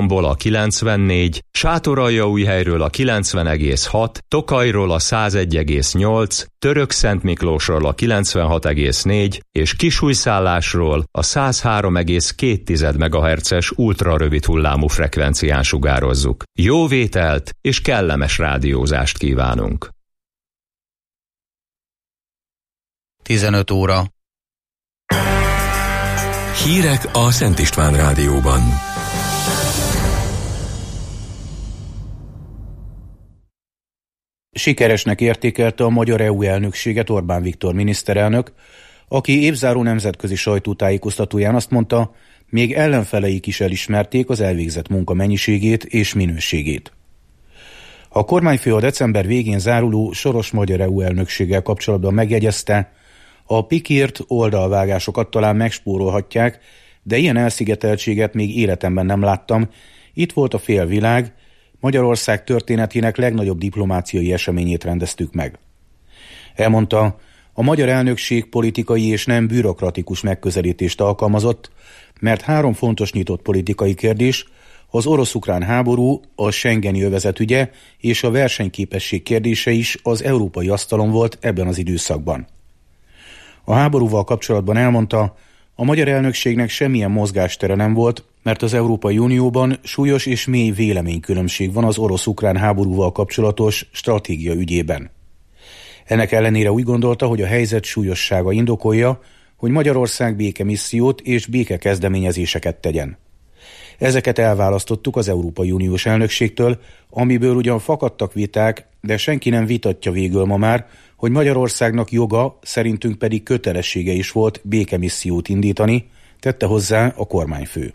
Balatonból a 94, Sátoraljaújhelyről a 90,6, Tokajról a 101,8, Törökszentmiklósról a 96,4 és Kisújszállásról a 103,2 MHz-es ultrarövid hullámú frekvencián sugározzuk. Jó vételt és kellemes rádiózást kívánunk! 15 óra. Hírek a Szent István Rádióban. Sikeresnek értékelte a magyar EU elnökséget Orbán Viktor miniszterelnök, aki évzáró nemzetközi sajtótájékoztatóján azt mondta, még ellenfeleik is elismerték az elvégzett munka mennyiségét és minőségét. A kormányfő a december végén záruló soros magyar EU elnökséggel kapcsolatban megjegyezte, a pikírt oldalvágásokat talán megspórolhatják, de ilyen elszigeteltséget még életemben nem láttam. Itt volt a félvilág, Magyarország történetének legnagyobb diplomáciai eseményét rendeztük meg. Elmondta, a magyar elnökség politikai és nem bürokratikus megközelítést alkalmazott, mert 3 fontos nyitott politikai kérdés, az orosz-ukrán háború, a schengeni övezet ügye és a versenyképesség kérdése is az európai asztalon volt ebben az időszakban. A háborúval kapcsolatban elmondta, a magyar elnökségnek semmilyen mozgástere nem volt, mert az Európai Unióban súlyos és mély véleménykülönbség van az orosz-ukrán háborúval kapcsolatos stratégia ügyében. Ennek ellenére úgy gondolta, hogy a helyzet súlyossága indokolja, hogy Magyarország békemissziót és békekezdeményezéseket tegyen. Ezeket elválasztottuk az Európai Uniós elnökségtől, amiből ugyan fakadtak viták, de senki nem vitatja végül ma már, hogy Magyarországnak joga, szerintünk pedig kötelessége is volt békemissziót indítani, tette hozzá a kormányfő.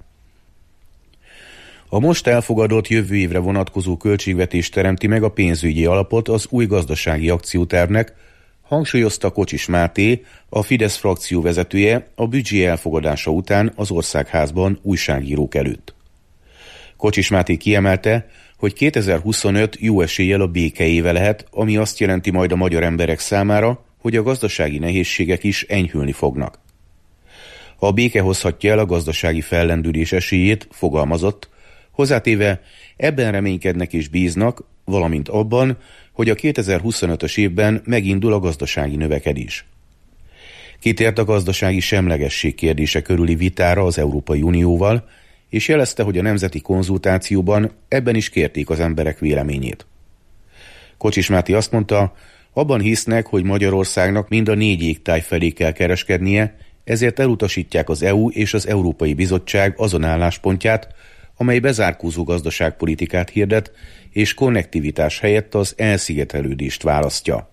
A most elfogadott jövő évre vonatkozó költségvetés teremti meg a pénzügyi alapot az új gazdasági akciótervnek, hangsúlyozta Kocsis Máté, a Fidesz frakció vezetője a büdzsé elfogadása után az Országházban újságírók előtt. Kocsis Máté kiemelte, hogy 2025 jó eséllyel a béke éve lehet, ami azt jelenti majd a magyar emberek számára, hogy a gazdasági nehézségek is enyhülni fognak. A béke hozhatja el a gazdasági fellendülés esélyét, fogalmazott, hozzátéve ebben reménykednek és bíznak, valamint abban, hogy a 2025-ös évben megindul a gazdasági növekedés. Kitért a gazdasági semlegesség kérdése körüli vitára az Európai Unióval, és jelezte, hogy a nemzeti konzultációban ebben is kérték az emberek véleményét. Kocsis Máté azt mondta, abban hisznek, hogy Magyarországnak mind a 4 égtáj felé kell kereskednie, ezért elutasítják az EU és az Európai Bizottság azon álláspontját, amely bezárkózó gazdaságpolitikát hirdet, és konnektivitás helyett az elszigetelődést választja.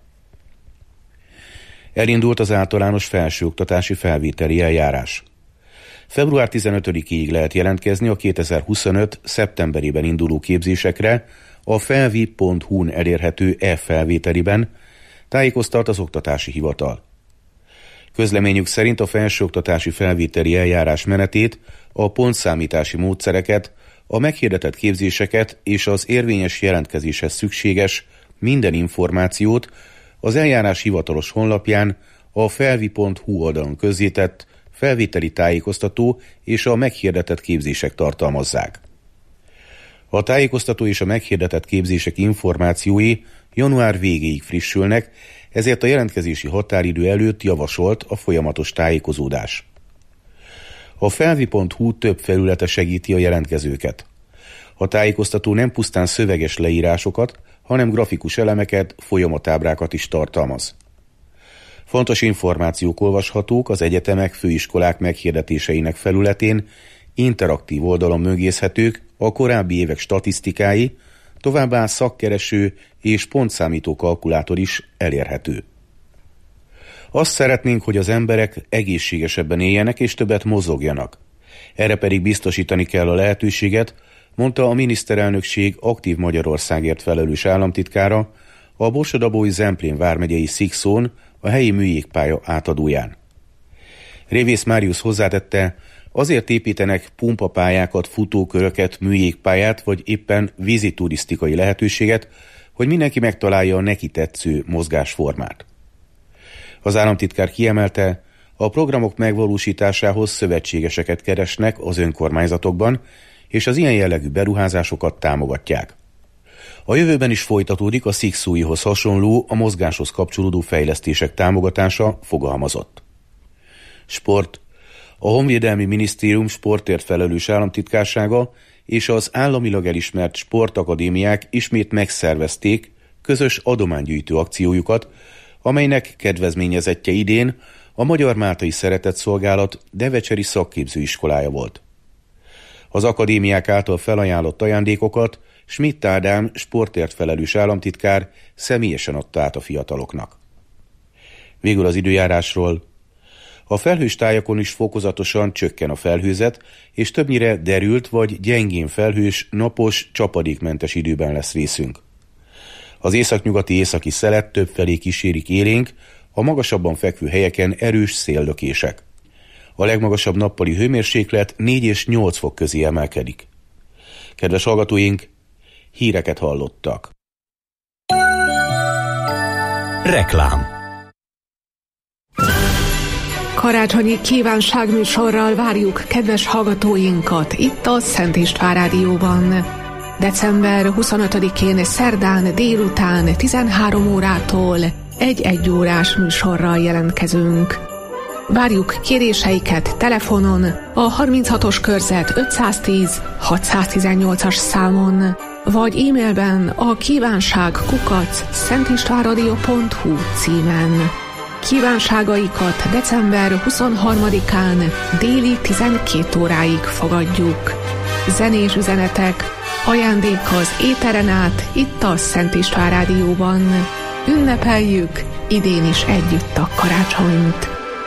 Elindult az általános felsőoktatási felvételi eljárás. Február 15-ig lehet jelentkezni a 2025. szeptemberében induló képzésekre a felvi.hu-n elérhető e-felvételiben, tájékoztat az Oktatási Hivatal. Közleményük szerint a felsőoktatási felvételi eljárás menetét, a pontszámítási módszereket, a meghirdetett képzéseket és az érvényes jelentkezéshez szükséges minden információt az eljárás hivatalos honlapján, a felvi.hu oldalon közzétett felvételi tájékoztató és a meghirdetett képzések tartalmazzák. A tájékoztató és a meghirdetett képzések információi január végéig frissülnek, ezért a jelentkezési határidő előtt javasolt a folyamatos tájékozódás. A felvi.hu több felülete segíti a jelentkezőket. A tájékoztató nem pusztán szöveges leírásokat, hanem grafikus elemeket, folyamatábrákat is tartalmaz. Fontos információk olvashatók az egyetemek, főiskolák meghirdetéseinek felületén, interaktív oldalon mögészhetők a korábbi évek statisztikái, továbbá szakkereső és pontszámító kalkulátor is elérhető. Azt szeretnénk, hogy az emberek egészségesebben éljenek és többet mozogjanak. Erre pedig biztosítani kell a lehetőséget, mondta a miniszterelnökség Aktív Magyarországért felelős államtitkára a Borsod-Abaúj-Zemplén vármegyei Szikszón a helyi műjégpálya átadóján. Révész Máriusz hozzátette, azért építenek pumpapályákat, futóköröket, műjégpályát vagy éppen víziturisztikai lehetőséget, hogy mindenki megtalálja a neki tetsző mozgásformát. Az államtitkár kiemelte, a programok megvalósításához szövetségeseket keresnek az önkormányzatokban, és az ilyen jellegű beruházásokat támogatják. A jövőben is folytatódik a szikszújhoz hasonló, a mozgáshoz kapcsolódó fejlesztések támogatása, fogalmazott. Sport. A Honvédelmi Minisztérium sportért felelős államtitkársága és az államilag elismert sportakadémiák ismét megszervezték közös adománygyűjtő akciójukat, amelynek kedvezményezettje idén a Magyar Máltai Szeretetszolgálat Devecseri szakképzőiskolája volt. Az akadémiák által felajánlott ajándékokat Schmidt Ádám sportért felelős államtitkár személyesen adta át a fiataloknak. Végül az időjárásról. A felhős tájakon is fokozatosan csökken a felhőzet, és többnyire derült vagy gyengén felhős, napos, csapadékmentes időben lesz részünk. Az északnyugati északi szelet többfelé kísérik élénk, a magasabban fekvő helyeken erős széllökések. A legmagasabb nappali hőmérséklet 4 és 8 fok közé emelkedik. Kedves hallgatóink, híreket hallottak. Reklám. Karácsonyi kívánságműsorral várjuk kedves hallgatóinkat itt a Szent István Rádióban. December 25-én szerdán délután 13 órától egy 1 órás műsorral jelentkezünk. Várjuk kéréseiket telefonon a 36-os körzet 510 618-as számon, vagy e-mailben a kívánság@szentistvánradio.hu címen. Kívánságaikat december 23-án déli 12 óráig fogadjuk. Zenés üzenetek, ajándék az éteren át itt a Szent István Rádióban. Ünnepeljük idén is együtt a karácsonyt.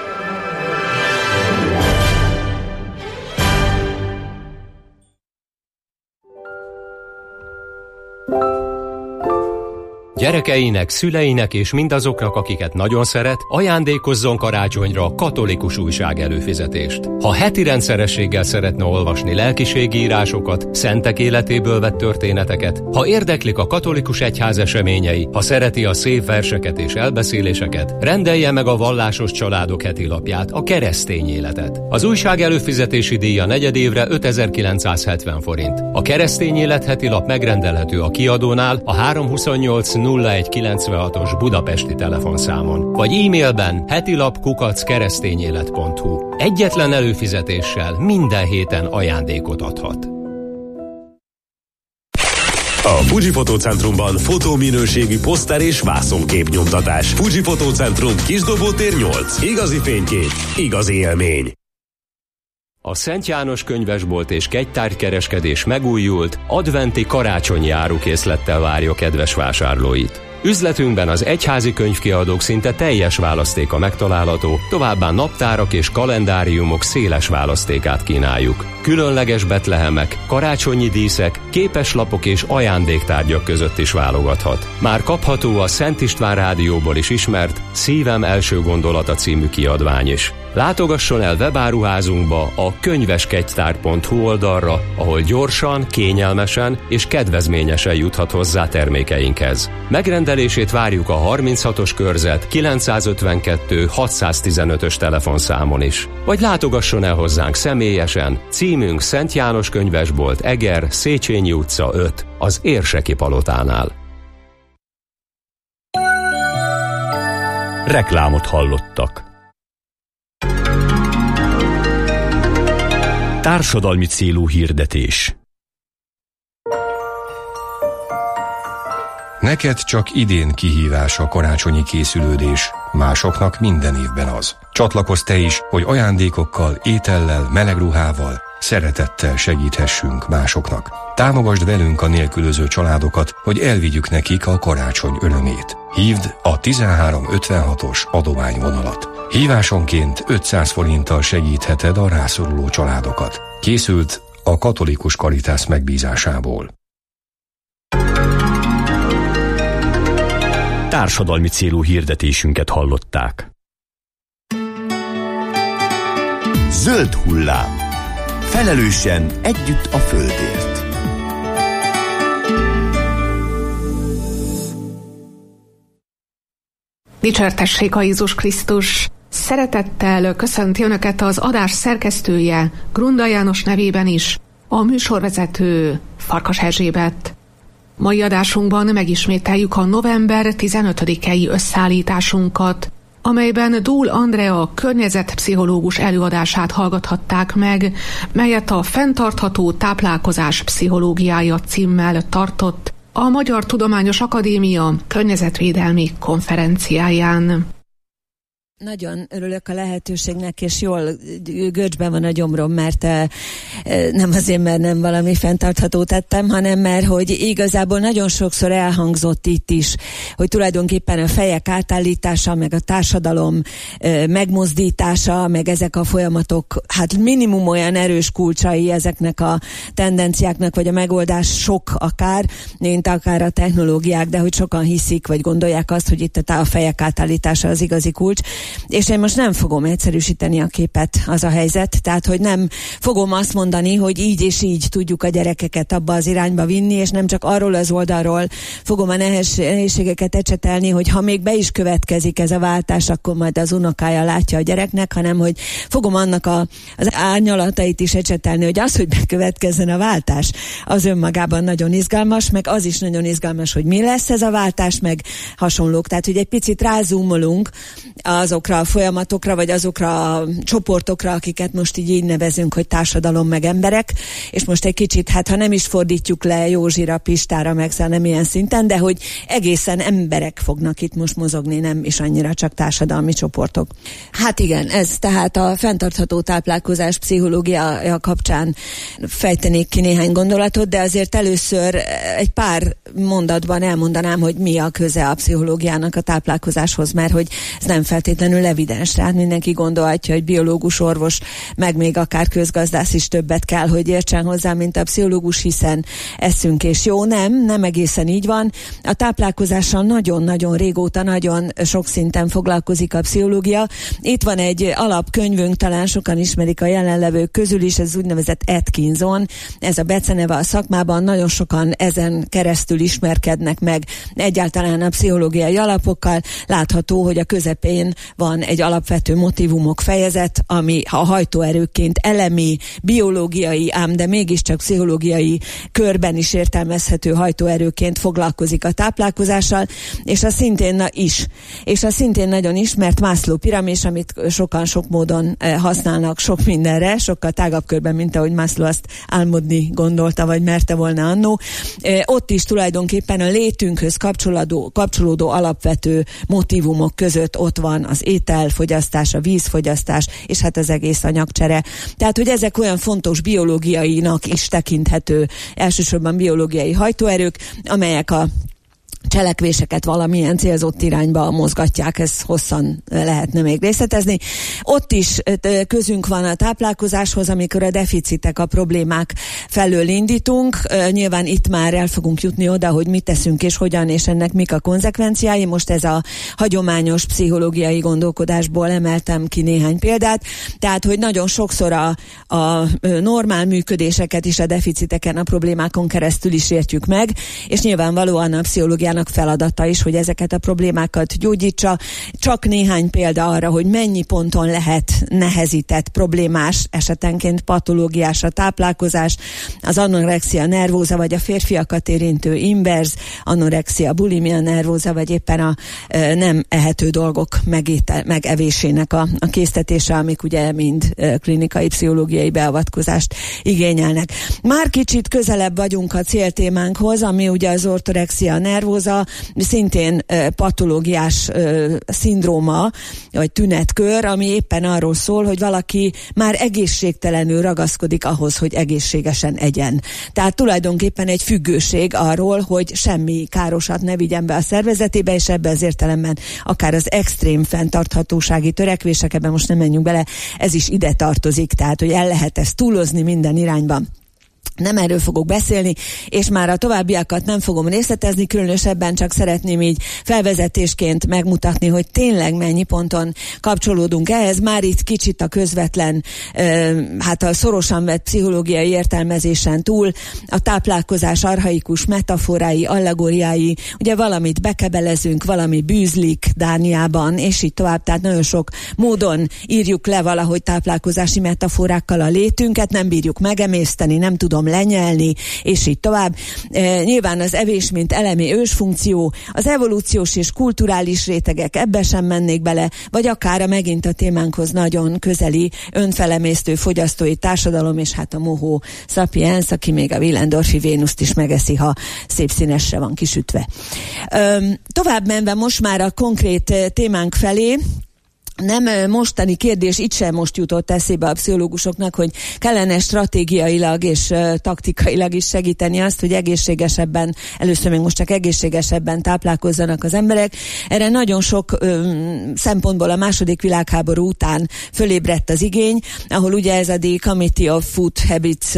Gyerekeinek, szüleinek és mindazoknak, akiket nagyon szeret, ajándékozzon karácsonyra katolikus újság előfizetést. Ha heti rendszerességgel szeretne olvasni lelkiségi írásokat, szentek életéből vett történeteket, ha érdeklik a katolikus egyház eseményei, ha szereti a szép verseket és elbeszéléseket, rendelje meg a Vallásos Családok heti lapját, a Keresztény Életet. Az újság előfizetési díja negyedévre 5970 forint. A Keresztény Élet heti lap megrendelhető a kiadónál a 328 0196-os budapesti telefonszámon, vagy e-mailben hetilap@keresztényélet.hu. Egyetlen előfizetéssel minden héten ajándékot adhat. A Fuji Fotócentrumban fotóminőségi poszter és vászonképnyomtatás. Fuji Fotócentrum, Kisdobótér 8. Igazi fénykép, igazi élmény. A Szent János könyvesbolt és kegytárgykereskedés megújult, adventi karácsonyi árukészlettel várja kedves vásárlóit. Üzletünkben az egyházi könyvkiadók szinte teljes választéka megtalálható, továbbá naptárak és kalendáriumok széles választékát kínáljuk. Különleges betlehemek, karácsonyi díszek, képeslapok és ajándéktárgyak között is válogathat. Már kapható a Szent István Rádióból is ismert Szívem első gondolata című kiadvány is. Látogasson el webáruházunkba, a könyveskegytár.hu oldalra, ahol gyorsan, kényelmesen és kedvezményesen juthat hozzá termékeinkhez. Megrendelését várjuk a 36-os körzet 952 615-ös telefonszámon is. Vagy látogasson el hozzánk személyesen, címünk Szent János könyvesbolt, Eger, Széchenyi utca 5, az Érseki palotánál. Reklámot hallottak. Társadalmi célú hirdetés. Neked csak idén kihívás a karácsonyi készülődés, másoknak minden évben az. Csatlakozz te is, hogy ajándékokkal, étellel, meleg ruhával, szeretettel segíthessünk másoknak. Támogasd velünk a nélkülöző családokat, hogy elvigyük nekik a karácsony örömét. Hívd a 1356-os adományvonalat. Hívásonként 500 forinttal segítheted a rászoruló családokat. Készült a Katolikus Caritas megbízásából. Társadalmi célú hirdetésünket hallották. Zöld hullám. Felelősen együtt a földért. Dicsértessék a Jézus Krisztus! Szeretettel köszönti Önöket az adás szerkesztője, Grunda János nevében is, A műsorvezető Farkas Erzsébet. Mai adásunkban megismételjük a november 15-i összeállításunkat, amelyben Dúl Andrea környezetpszichológus előadását hallgathatták meg, melyet a Fenntartható táplálkozás pszichológiája címmel tartott a Magyar Tudományos Akadémia környezetvédelmi konferenciáján. Nagyon örülök a lehetőségnek, és jól görcsben van a gyomrom, mert nem azért, mert nem valami fenntarthatót tettem, hanem mert hogy igazából nagyon sokszor elhangzott itt is, hogy tulajdonképpen a fejek átállítása, meg a társadalom megmozdítása, meg ezek a folyamatok, hát minimum olyan erős kulcsai ezeknek a tendenciáknak, vagy a megoldás sok akár, mint akár a technológiák, de hogy sokan hiszik, vagy gondolják azt, hogy itt a fejek átállítása az igazi kulcs. És én most nem fogom egyszerűsíteni a képet, az a helyzet, tehát hogy nem fogom azt mondani, hogy így és így tudjuk a gyerekeket abba az irányba vinni, és nem csak arról az oldalról fogom a nehézségeket ecsetelni, hogy ha még be is következik ez a váltás, akkor majd az unokája látja a gyereknek, hanem hogy fogom annak az árnyalatait is ecsetelni, hogy az, hogy bekövetkezzen a váltás, az önmagában nagyon izgalmas, meg az is nagyon izgalmas, hogy mi lesz ez a váltás, meg hasonlók. Tehát, hogy egy picit rázúmolunk azokra a folyamatokra, vagy azokra a csoportokra, akiket most így nevezünk, hogy társadalom meg emberek, és most egy kicsit, hát ha nem is fordítjuk le Józsira, Pistára, meg nem ilyen szinten, de hogy egészen emberek fognak itt most mozogni, nem is annyira csak társadalmi csoportok. Hát igen, ez tehát a fenntartható táplálkozás pszichológia kapcsán fejtenék ki néhány gondolatot, de azért először egy pár mondatban elmondanám, hogy mi a köze a pszichológiának a táplálkozáshoz, mert hogy ez nem feltétlenül evidens. Tehát mindenki gondolhatja, hogy biológus, orvos, meg még akár közgazdász is többet kell, hogy értsen hozzá, mint a pszichológus, hiszen eszünk és jó. Nem egészen így van. A táplálkozással nagyon-nagyon régóta, nagyon sok szinten foglalkozik a pszichológia. Itt van egy alapkönyvünk, talán sokan ismerik a jelenlevők közül is, ez úgynevezett Atkinson, ez a beceneve a szakmában, nagyon sokan ezen keresztül ismerkednek meg egyáltalán a pszichológiai alapokkal. Látható, hogy a közepén van egy alapvető motívumok fejezet, ami a hajtóerőként elemi, biológiai, ám de mégiscsak pszichológiai körben is értelmezhető hajtóerőként foglalkozik a táplálkozással, és a szintén nagyon ismert Maslow piramis, amit sokan sok módon használnak sok mindenre, sokkal tágabb körben, mint ahogy Maslow azt álmodni gondolta, vagy merte volna annó. Ott is tulajdonképpen a létünkhöz kapcsolódó alapvető motívumok között ott van az ételfogyasztás, a vízfogyasztás, és hát az egész anyagcsere. Tehát, hogy ezek olyan fontos biológiainak is tekinthető, elsősorban biológiai hajtóerők, amelyek a cselekvéseket valamilyen célzott irányba mozgatják, ezt hosszan lehetne még részletezni. Ott is közünk van a táplálkozáshoz, amikor a deficitek, a problémák felől indítunk. Nyilván itt már el fogunk jutni oda, hogy mit teszünk és hogyan, és ennek mik a konzekvenciái. Most ez a hagyományos pszichológiai gondolkodásból emeltem ki néhány példát. Tehát, hogy nagyon sokszor a normál működéseket is a deficiteken, a problémákon keresztül is értjük meg, és nyilvánvalóan a pszichológiának feladata is, hogy ezeket a problémákat gyógyítsa. Csak néhány példa arra, hogy mennyi ponton lehet nehezített, problémás, esetenként patológiás a táplálkozás, az anorexia nervóza, vagy a férfiakat érintő inverz anorexia, bulimia nervóza, vagy éppen a nem ehető dolgok megevésének a késztetése, amik ugye mind klinikai, pszichológiai beavatkozást igényelnek. Már kicsit közelebb vagyunk a céltémánkhoz, ami ugye az ortorexia nervóza, szintén patológiás szindróma, vagy tünetkör, ami éppen arról szól, hogy valaki már egészségtelenül ragaszkodik ahhoz, hogy egészségesen egyen. Tehát tulajdonképpen egy függőség arról, hogy semmi károsat ne vigyen be a szervezetébe, és ebben az értelemben akár az extrém fenntarthatósági törekvések, ebben most nem menjünk bele, ez is ide tartozik, tehát hogy el lehet ezt túlozni minden irányban. Nem erről fogok beszélni, és már a továbbiakat nem fogom részletezni, különösebben csak szeretném így felvezetésként megmutatni, hogy tényleg mennyi ponton kapcsolódunk ehhez. Már itt kicsit a közvetlen, hát a szorosan vett pszichológiai értelmezésen túl, a táplálkozás archaikus metaforái, allegóriái, ugye valamit bekebelezünk, valami bűzlik Dániában, és így tovább, tehát nagyon sok módon írjuk le valahogy táplálkozási metaforákkal a létünket, nem bírjuk megemészteni, nem tudom lenyelni, és így tovább. Nyilván az evés, mint elemi ősfunkció, az evolúciós és kulturális rétegek, ebbe sem mennék bele, vagy akár megint a témánkhoz nagyon közeli önfelemésztő fogyasztói társadalom, és hát a mohó sapiens, aki még a Willendorfi Vénuszt is megeszi, ha szép színesre van kisütve. Tovább menve most már a konkrét témánk felé, nem mostani kérdés, itt sem most jutott eszébe a pszichológusoknak, hogy kellene stratégiailag és taktikailag is segíteni azt, hogy egészségesebben, először még most csak egészségesebben táplálkozzanak az emberek. Erre nagyon sok szempontból a második világháború után fölébredt az igény, ahol ugye ez a The Committee of Food Habits,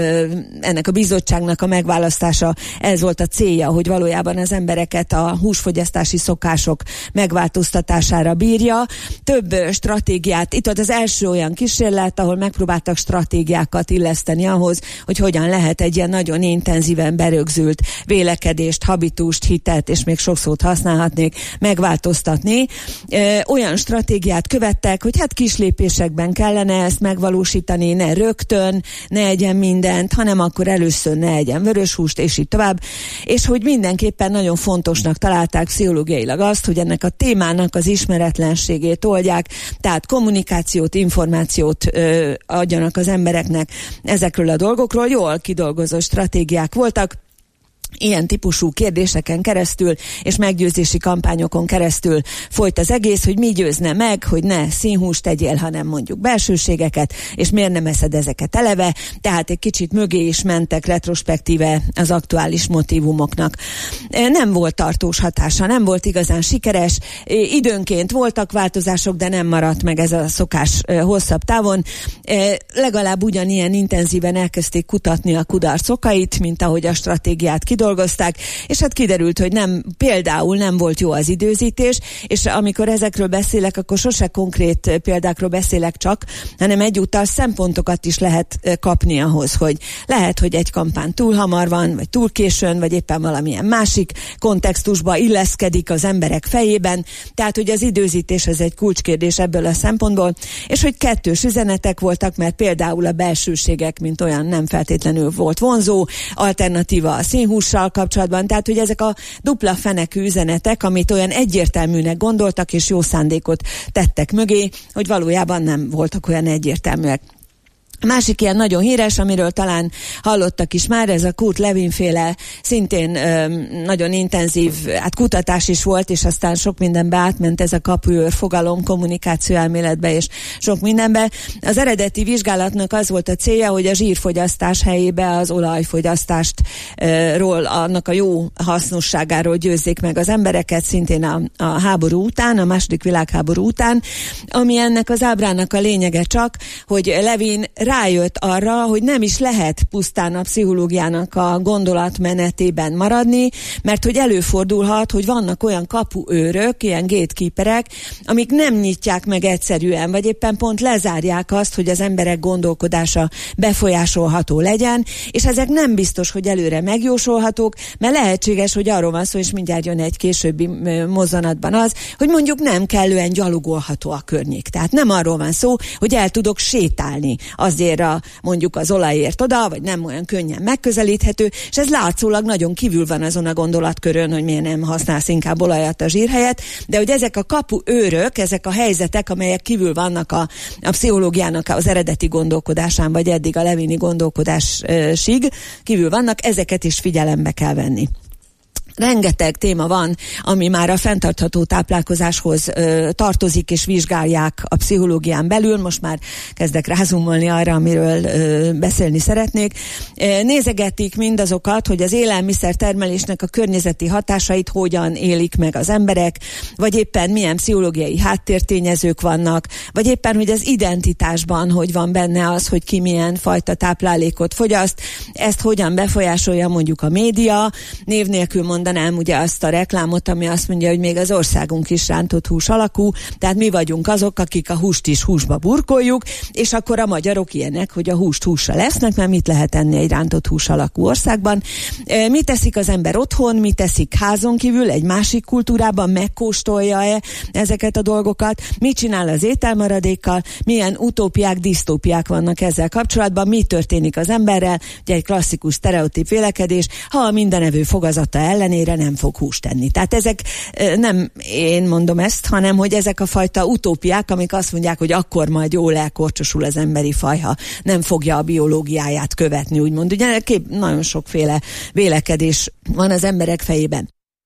ennek a bizottságnak a megválasztása, ez volt a célja, hogy valójában az embereket a húsfogyasztási szokások megváltoztatására bírja. Több stratégiát, itt volt az első olyan kísérlet, ahol megpróbáltak stratégiákat illeszteni ahhoz, hogy hogyan lehet egy ilyen nagyon intenzíven berögzült vélekedést, habitust, hitet, és még sok szót használhatnék, megváltoztatni. Olyan stratégiát követtek, hogy hát kis lépésekben kellene ezt megvalósítani, ne rögtön, ne egyen mindent, hanem akkor először ne egyen vöröshúst, és így tovább. És hogy mindenképpen nagyon fontosnak találták pszichológiailag azt, hogy ennek a témának az ismeretlenségét oldják, tehát kommunikációt, információt adjanak az embereknek ezekről a dolgokról. Jól kidolgozott stratégiák voltak, ilyen típusú kérdéseken keresztül és meggyőzési kampányokon keresztül folyt az egész, hogy mi győzne meg, hogy ne színhúst tegyél, hanem mondjuk belsőségeket, és miért nem eszed ezeket eleve, tehát egy kicsit mögé is mentek retrospektíve az aktuális motívumoknak. Nem volt tartós hatása, nem volt igazán sikeres, időnként voltak változások, de nem maradt meg ez a szokás hosszabb távon. Legalább ugyanilyen intenzíven elkezdték kutatni a kudarc okait, mint ahogy a stratégiát kidolgozták, és hát kiderült, hogy például nem volt jó az időzítés, és amikor ezekről beszélek, akkor sose konkrét példákról beszélek csak, hanem egyúttal szempontokat is lehet kapni ahhoz, hogy lehet, hogy egy kampány túl hamar van, vagy túl későn, vagy éppen valamilyen másik kontextusba illeszkedik az emberek fejében, tehát hogy az időzítés ez egy kulcskérdés ebből a szempontból, és hogy kettős üzenetek voltak, mert például a belsőségek, mint olyan nem feltétlenül volt vonzó, alternatíva a színhús kapcsolatban, tehát hogy ezek a dupla fenekű üzenetek, amit olyan egyértelműnek gondoltak, és jó szándékot tettek mögé, hogy valójában nem voltak olyan egyértelműek. A másik ilyen nagyon híres, amiről talán hallottak is már, ez a Kurt Lewin-féle szintén nagyon intenzív kutatás is volt, és aztán sok mindenbe átment ez a kapuőr fogalom, kommunikáció elméletbe és sok mindenbe. Az eredeti vizsgálatnak az volt a célja, hogy a zsírfogyasztás helyébe az olajfogyasztástról, annak a jó hasznosságáról győzzék meg az embereket, szintén a háború után, a második világháború után, ami ennek az ábrának a lényege csak, hogy Lewin rájött arra, hogy nem is lehet pusztán a pszichológiának a gondolatmenetében maradni, mert hogy előfordulhat, hogy vannak olyan kapuőrök, ilyen gatekeeperek, amik nem nyitják meg egyszerűen, vagy éppen pont lezárják azt, hogy az emberek gondolkodása befolyásolható legyen, és ezek nem biztos, hogy előre megjósolhatók, mert lehetséges, hogy arról van szó, és mindjárt jön egy későbbi mozzanatban az, hogy mondjuk nem kellően gyalogolható a környék. Tehát nem arról van szó, hogy el tudok sétálni azért mondjuk az olajért oda, vagy nem olyan könnyen megközelíthető, és ez látszólag nagyon kívül van azon a gondolatkörön, hogy miért nem használsz inkább olajat a zsír helyett, de hogy ezek a kapuőrök, ezek a helyzetek, amelyek kívül vannak a pszichológiának az eredeti gondolkodásán, vagy eddig a lewini gondolkodásig kívül vannak, ezeket is figyelembe kell venni. Rengeteg téma van, ami már a fenntartható táplálkozáshoz tartozik, és vizsgálják a pszichológián belül. Most már kezdek rázumolni arra, amiről beszélni szeretnék. Nézegetik mindazokat, hogy az élelmiszer termelésnek a környezeti hatásait hogyan élik meg az emberek, vagy éppen milyen pszichológiai háttértényezők vannak, vagy éppen, hogy az identitásban hogy van benne az, hogy ki milyen fajta táplálékot fogyaszt. Ezt hogyan befolyásolja mondjuk a média. Név nélkül mondanám ugye azt a reklámot, ami azt mondja, hogy még az országunk is rántott hús alakú, tehát mi vagyunk azok, akik a húst is húsba burkoljuk, és akkor a magyarok ilyenek, hogy a húst hússal lesznek, mert mit lehet enni egy rántott hús alakú országban. Mit teszik az ember otthon, mit teszik házon kívül, egy másik kultúrában, megkóstolja-e ezeket a dolgokat, mit csinál az ételmaradékkal, milyen utópiák, disztópiák vannak ezzel kapcsolatban, mi történik az emberrel, ugye egy klasszikus sztereotíp vélekedés, ha a mindenevő fogazata ellenére nem fog húst enni. Tehát ezek nem én mondom ezt, hanem hogy ezek a fajta utópiák, amik azt mondják, hogy akkor majd jól elkorcsosul az emberi faj, ha nem fogja a biológiáját követni, úgymond. Ugye nagyon sokféle vélekedés van az emberek fejében.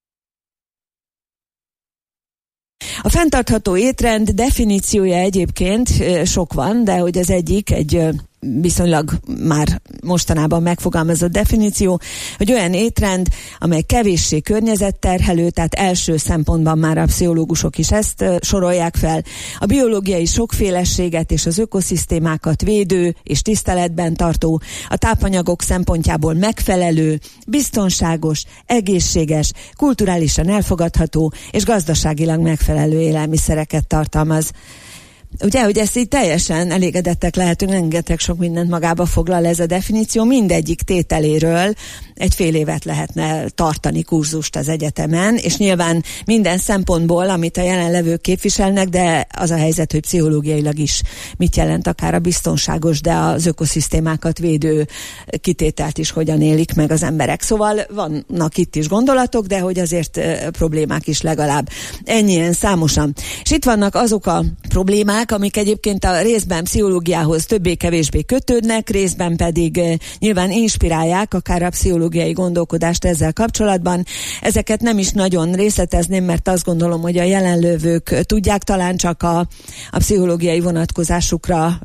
A fenntartható étrend definíciója egyébként sok van, de hogy az egyik egy viszonylag már mostanában megfogalmazott definíció, hogy olyan étrend, amely kevéssé környezetterhelő, tehát első szempontban már a pszichológusok is ezt sorolják fel, a biológiai sokféleséget és az ökoszisztémákat védő és tiszteletben tartó, a tápanyagok szempontjából megfelelő, biztonságos, egészséges, kulturálisan elfogadható és gazdaságilag megfelelő élelmiszereket tartalmaz. Ugye, hogy ezt így teljesen elégedettek lehetünk, rengeteg sok mindent magába foglal ez a definíció, mindegyik tételéről egy fél évet lehetne tartani kurzust az egyetemen, és nyilván minden szempontból, amit a jelenlevők képviselnek, de az a helyzet, hogy pszichológiailag is mit jelent akár a biztonságos, de az ökoszisztémákat védő kitételt is hogyan élik meg az emberek. Szóval vannak itt is gondolatok, de hogy azért problémák is legalább ennyien számosan. És itt vannak azok a problémák, amik egyébként a részben pszichológiához többé-kevésbé kötődnek, részben pedig nyilván inspirálják akár a pszichológiai gondolkodást ezzel kapcsolatban. Ezeket nem is nagyon részletezném, mert azt gondolom, hogy a jelenlévők tudják, talán csak a pszichológiai vonatkozásukra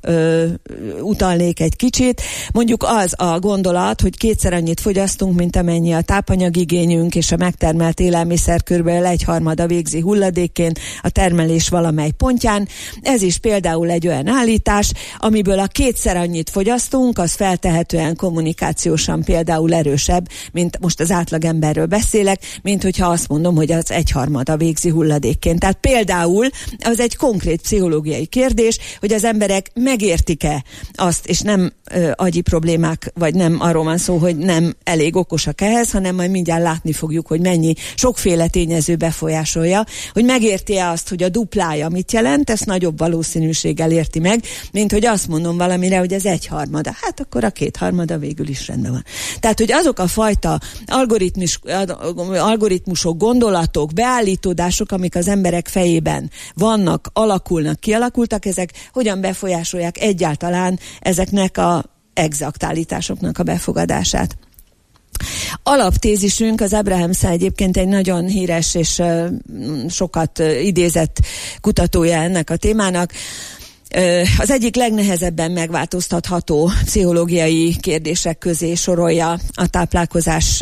utalnék egy kicsit. Mondjuk az a gondolat, hogy kétszer annyit fogyasztunk, mint amennyi a tápanyagigényünk, és a megtermelt élelmiszer körülbelül 1/3 végzi hulladékként a termelés valamely pontján. Ez is például egy olyan állítás, amiből a kétszer annyit fogyasztunk, az feltehetően kommunikációsan például erősebb, mint most az átlagemberről beszélek, mint hogyha azt mondom, hogy az 1/3 végzi hulladékként. Tehát például az egy konkrét pszichológiai kérdés, hogy az emberek megértik-e azt, és nem agyi problémák, vagy nem arról van szó, hogy nem elég okosak ehhez, hanem majd mindjárt látni fogjuk, hogy mennyi sokféle tényező befolyásolja, hogy megérti-e azt, hogy a duplája mit jelent, ezt nagyobb valószínűséggel érti meg, mint hogy azt mondom valamire, hogy ez 1/3. Hát akkor a 2/3 végül is rendben van. Tehát, hogy azok a fajta algoritmusok, gondolatok, beállítódások, amik az emberek fejében vannak, alakulnak, kialakultak, ezek hogyan befolyásolják egyáltalán ezeknek a exakt állításoknak a befogadását. Alaptézisünk, az Abrahams egyébként egy nagyon híres és sokat idézett kutatója ennek a témának. Az egyik legnehezebben megváltoztatható pszichológiai kérdések közé sorolja a táplálkozás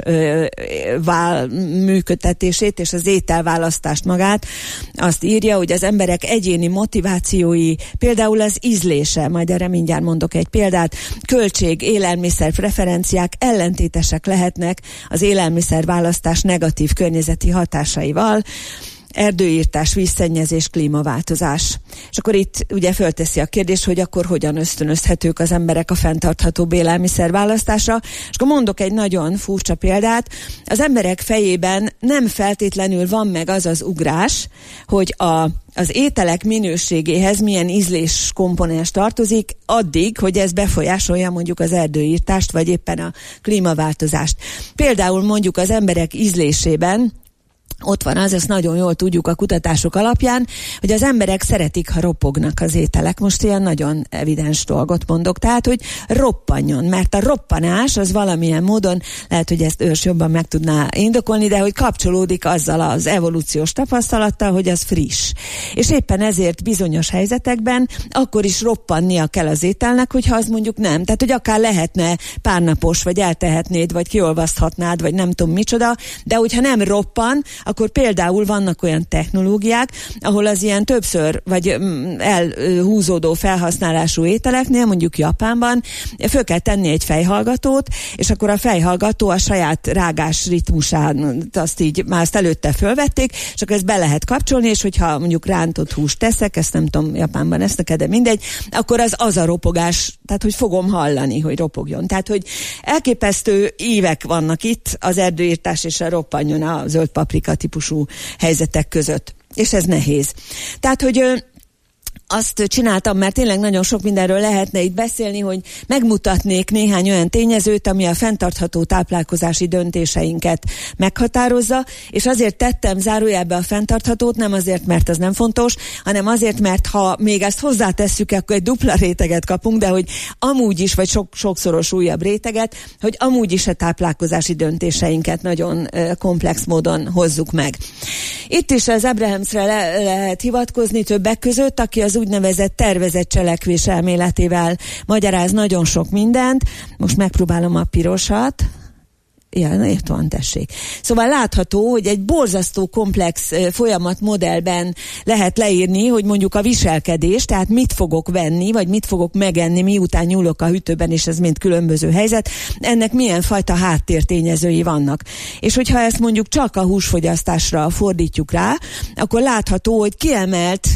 működtetését és az ételválasztást magát. Azt írja, hogy az emberek egyéni motivációi, például az ízlése, majd erre mindjárt mondok egy példát, költség, élelmiszer preferenciák ellentétesek lehetnek az élelmiszerválasztás negatív környezeti hatásaival. Erdőírtás, vízszennyezés, klímaváltozás. És akkor itt ugye fölteszi a kérdést, hogy akkor hogyan ösztönözhetők az emberek a fenntartható élelmiszerválasztásra. És akkor mondok egy nagyon furcsa példát. Az emberek fejében nem feltétlenül van meg az az ugrás, hogy az ételek minőségéhez milyen ízlés komponens tartozik, addig, hogy ez befolyásolja mondjuk az erdőírtást, vagy éppen a klímaváltozást. Például mondjuk az emberek ízlésében ott van az, ezt nagyon jól tudjuk a kutatások alapján, hogy az emberek szeretik, ha ropognak az ételek. Most ilyen nagyon evidens dolgot mondok, tehát, hogy roppanjon, mert a roppanás az valamilyen módon, lehet, hogy ezt ős jobban meg tudná indokolni, de hogy kapcsolódik azzal az evolúciós tapasztalattal, hogy az friss. És éppen ezért bizonyos helyzetekben akkor is roppannia kell az ételnek, hogyha az mondjuk nem. Tehát, hogy akár lehetne párnapos, vagy eltehetnéd, vagy kiolvaszthatnád, vagy nem tudom micsoda, de hogyha nem roppan, akkor például vannak olyan technológiák, ahol az ilyen többször vagy elhúzódó felhasználású ételeknél, mondjuk Japánban, föl kell tenni egy fejhallgatót, és akkor a fejhallgató a saját rágás ritmusán azt így már azt előtte fölvették, és akkor ezt be lehet kapcsolni, és hogyha mondjuk rántott húst teszek, ezt nem tudom, Japánban ezt neked, de mindegy, akkor az a ropogás, tehát hogy fogom hallani, hogy ropogjon. Tehát, hogy elképesztő évek vannak itt az erdőírtás és a roppanjon a zöld paprika típusú helyzetek között. És ez nehéz. Tehát, hogy azt csináltam, mert tényleg nagyon sok mindenről lehetne itt beszélni, hogy megmutatnék néhány olyan tényezőt, ami a fenntartható táplálkozási döntéseinket meghatározza, és azért tettem zárójelbe a fenntarthatót, nem azért, mert az nem fontos, hanem azért, mert ha még ezt hozzátesszük, akkor egy dupla réteget kapunk, de hogy amúgy is, vagy sokszoros újabb réteget, hogy amúgy is a táplálkozási döntéseinket nagyon komplex módon hozzuk meg. Itt is az Abrahamsre lehet hivatkozni többek között, aki az úgynevezett tervezett cselekvés elméletével magyaráz nagyon sok mindent. Most megpróbálom a pirosat. Ja, itt van, tessék. Szóval látható, hogy egy borzasztó komplex folyamatmodellben lehet leírni, hogy mondjuk a viselkedés, tehát mit fogok venni, vagy mit fogok megenni, miután nyúlok a hűtőben, és ez mind különböző helyzet, ennek milyen fajta háttértényezői vannak. És hogyha ezt mondjuk csak a húsfogyasztásra fordítjuk rá, akkor látható, hogy kiemelt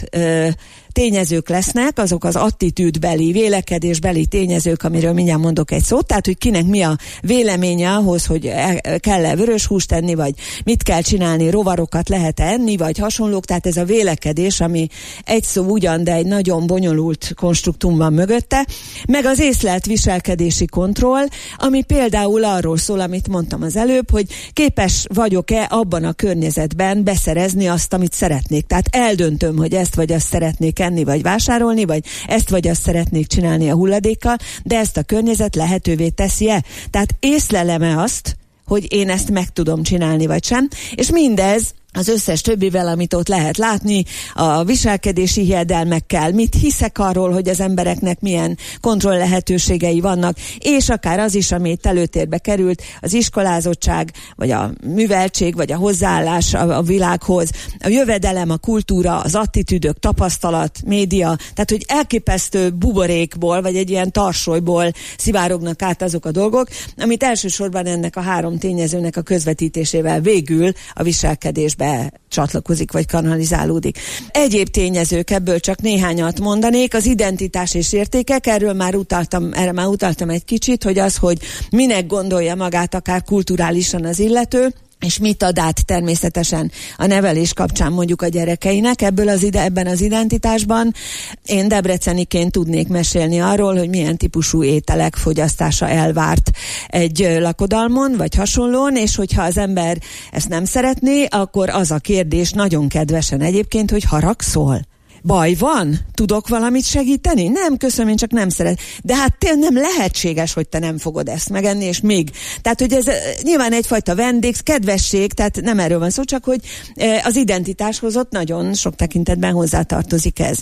tényezők lesznek, azok az attitűdbeli, vélekedésbeli tényezők, amiről mindjárt mondok egy szót, tehát hogy kinek mi a véleménye ahhoz, hogy kell-e vörös húst enni, vagy mit kell csinálni, rovarokat lehet enni, vagy hasonlók, tehát ez a vélekedés, ami egy szó ugyan, de egy nagyon bonyolult konstruktum van mögötte, meg az észlelt viselkedési kontroll, ami például arról szól, amit mondtam az előbb, hogy képes vagyok-e abban a környezetben beszerezni azt, amit szeretnék. Tehát eldöntöm, hogy ezt vagy azt szeretnék enni, vagy vásárolni, vagy ezt vagy azt szeretnék csinálni a hulladékkal, de ezt a környezet lehetővé teszi-e? Tehát észlelem-e azt, hogy én ezt meg tudom csinálni, vagy sem? És mindez az összes többivel, amit ott lehet látni, a viselkedési hiedelmekkel, mit hiszek arról, hogy az embereknek milyen kontroll lehetőségei vannak, és akár az is, ami itt előtérbe került, az iskolázottság, vagy a műveltség, vagy a hozzáállás a világhoz, a jövedelem, a kultúra, az attitűdök, tapasztalat, média, tehát hogy elképesztő buborékból, vagy egy ilyen tarsolyból szivárognak át azok a dolgok, amit elsősorban ennek a három tényezőnek a közvetítésével végül a viselkedésbe csatlakozik, vagy kanalizálódik. Egyéb tényezők, ebből csak néhányat mondanék, az identitás és értékek, erre már utaltam egy kicsit, hogy az, hogy minek gondolja magát akár kulturálisan az illető, és mit ad át természetesen a nevelés kapcsán mondjuk a gyerekeinek ebben az identitásban. Én debreceniként tudnék mesélni arról, hogy milyen típusú ételek fogyasztása elvárt egy lakodalmon, vagy hasonlón, és hogyha az ember ezt nem szeretné, akkor az a kérdés nagyon kedvesen egyébként, hogy haragszol. Baj van? Tudok valamit segíteni? Nem, köszönöm, én csak nem szeret. De hát nem lehetséges, hogy te nem fogod ezt megenni, és még. Tehát, hogy ez nyilván egyfajta kedvesség, tehát nem erről van szó, csak hogy az identitáshoz ott nagyon sok tekintetben hozzátartozik ez.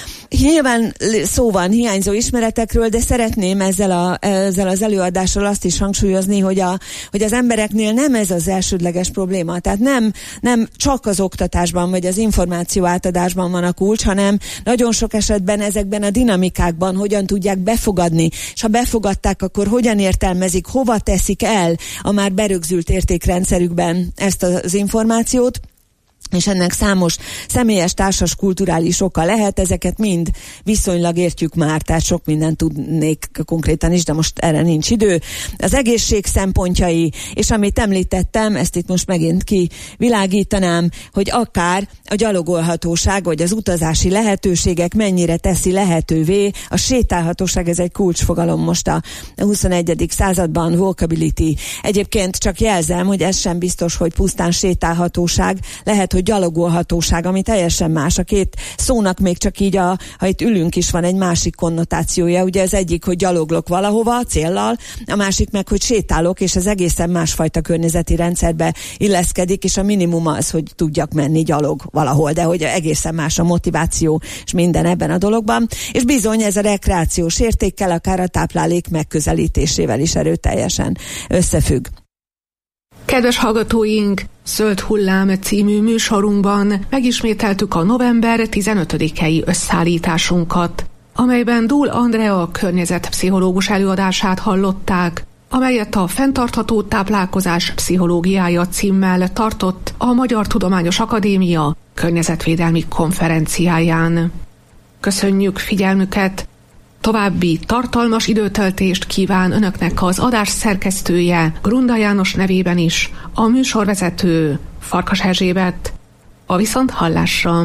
Nyilván szó van hiányzó ismeretekről, de szeretném ezzel az előadással azt is hangsúlyozni, hogy az embereknél nem ez az elsődleges probléma. Tehát nem csak az oktatásban vagy az információ átadásban van a kulcs, hanem nagyon sok esetben ezekben a dinamikákban hogyan tudják befogadni, és ha befogadták, akkor hogyan értelmezik, hova teszik el a már berögzült értékrendszerükben ezt az információt. és ennek számos személyes, társas, kulturális oka lehet, ezeket mind viszonylag értjük már, tehát sok mindent tudnék konkrétan is, de most erre nincs idő. Az egészség szempontjai, és amit említettem, ezt itt most megint kivilágítanám, hogy akár a gyalogolhatóság, vagy az utazási lehetőségek mennyire teszi lehetővé, a sétálhatóság, ez egy kulcsfogalom most a 21. században, walkability. Egyébként csak jelzem, hogy ez sem biztos, hogy pusztán sétálhatóság, lehet, hogy gyalogolhatóság, ami teljesen más. A két szónak még csak így, ha itt ülünk is, van egy másik konnotációja. Ugye az egyik, hogy gyaloglok valahova céllal, a másik meg, hogy sétálok, és ez egészen másfajta környezeti rendszerbe illeszkedik, és a minimum az, hogy tudjak menni gyalog valahol, de hogy egészen más a motiváció, és minden ebben a dologban. És bizony ez a rekreációs értékkel, akár a táplálék megközelítésével is erőteljesen összefügg. Kedves hallgatóink, Zöld Hullám című műsorunkban megismételtük a november 15-i összeállításunkat, amelyben Dúl Andrea környezetpszichológus előadását hallották, amelyet a Fenntartható táplálkozás pszichológiája címmel tartott a Magyar Tudományos Akadémia környezetvédelmi konferenciáján. Köszönjük figyelmüket! További tartalmas időtöltést kíván önöknek az adás szerkesztője, Grunda János nevében is, a műsorvezető, Farkas Erzsébet. A viszonthallásra!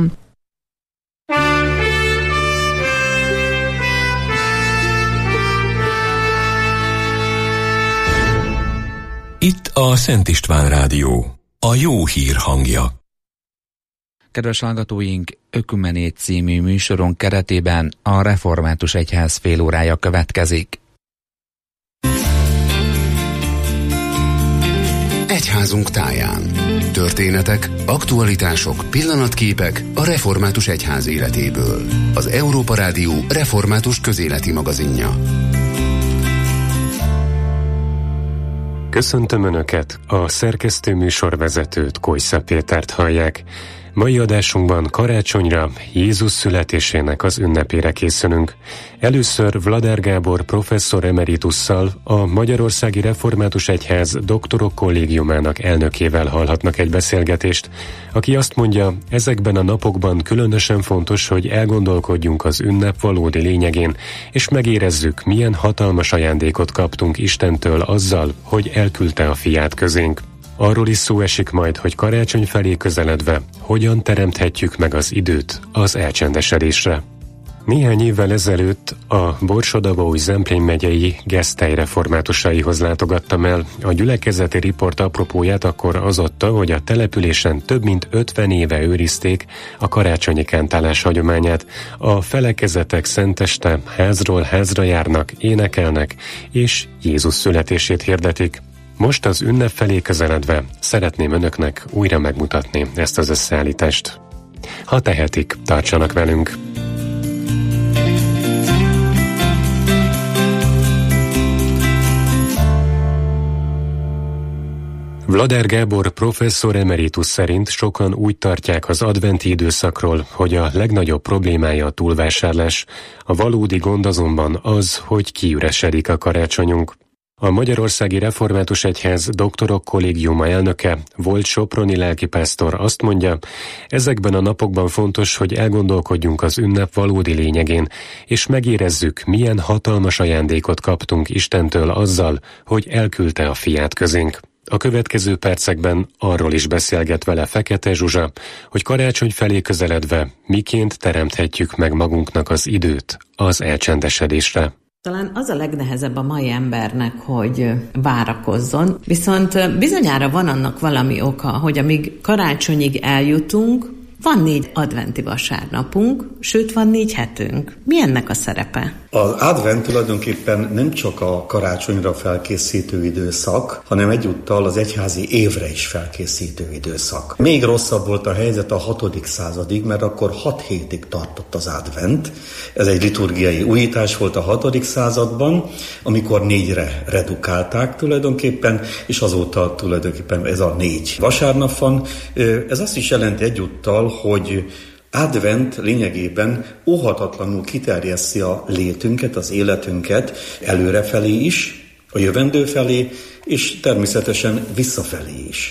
Itt a Szent István Rádió, a jó hír hangja. Kedves hallgatóink, Ökumenét című műsoron keretében a Református Egyház félórája következik. Egyházunk táján. Történetek, aktualitások, pillanatképek a Református Egyház életéből. Az Európa Rádió református közéleti magazinja. Köszöntöm Önöket, a szerkesztő műsorvezetőt, Kojsza Pétert hallják. Mai adásunkban karácsonyra, Jézus születésének az ünnepére készülünk. Először Vlader Gábor professzor emeritusszal, a Magyarországi Református Egyház doktorok kollégiumának elnökével hallhatnak egy beszélgetést, aki azt mondja, ezekben a napokban különösen fontos, hogy elgondolkodjunk az ünnep valódi lényegén, és megérezzük, milyen hatalmas ajándékot kaptunk Istentől azzal, hogy elküldte a fiát közénk. Arról is szó esik majd, hogy karácsony felé közeledve hogyan teremthetjük meg az időt az elcsendesedésre. Néhány évvel ezelőtt a Borsod-Abaúj-Zemplén megyei Gesztely reformátusaihoz látogattam el. A gyülekezeti riport apropóját akkor az adta, hogy a településen több mint 50 éve őrizték a karácsonyi kántálás hagyományát. A felekezetek szenteste házról házra járnak, énekelnek, és Jézus születését hirdetik. Most az ünnep felé közeledve szeretném önöknek újra megmutatni ezt az összeállítást. Ha tehetik, tartsanak velünk! Vlader Gábor professzor emeritus szerint sokan úgy tartják az adventi időszakról, hogy a legnagyobb problémája a túlvásárlás. A valódi gond azonban az, hogy kiüresedik a karácsonyunk. A Magyarországi Református Egyház doktorok kollégiuma elnöke, volt soproni lelkipásztor azt mondja, ezekben a napokban fontos, hogy elgondolkodjunk az ünnep valódi lényegén, és megérezzük, milyen hatalmas ajándékot kaptunk Istentől azzal, hogy elküldte a fiát közénk. A következő percekben arról is beszélget vele Fekete Zsuzsa, hogy karácsony felé közeledve miként teremthetjük meg magunknak az időt az elcsendesedésre. Talán az a legnehezebb a mai embernek, hogy várakozzon, viszont bizonyára van annak valami oka, hogy amíg karácsonyig eljutunk, van 4 adventi vasárnapunk, sőt van 4 hetünk. Mi ennek a szerepe? Az advent tulajdonképpen nem csak a karácsonyra felkészítő időszak, hanem egyúttal az egyházi évre is felkészítő időszak. Még rosszabb volt a helyzet a 6. századig, mert akkor 6 hétig tartott az advent. Ez egy liturgiai újítás volt a 6. században, amikor 4-re redukálták tulajdonképpen, és azóta tulajdonképpen ez a 4 vasárnap van. Ez azt is jelenti egyúttal, hogy advent lényegében óhatatlanul kiterjesszi a létünket, az életünket előrefelé is, a jövendő felé, és természetesen visszafelé is.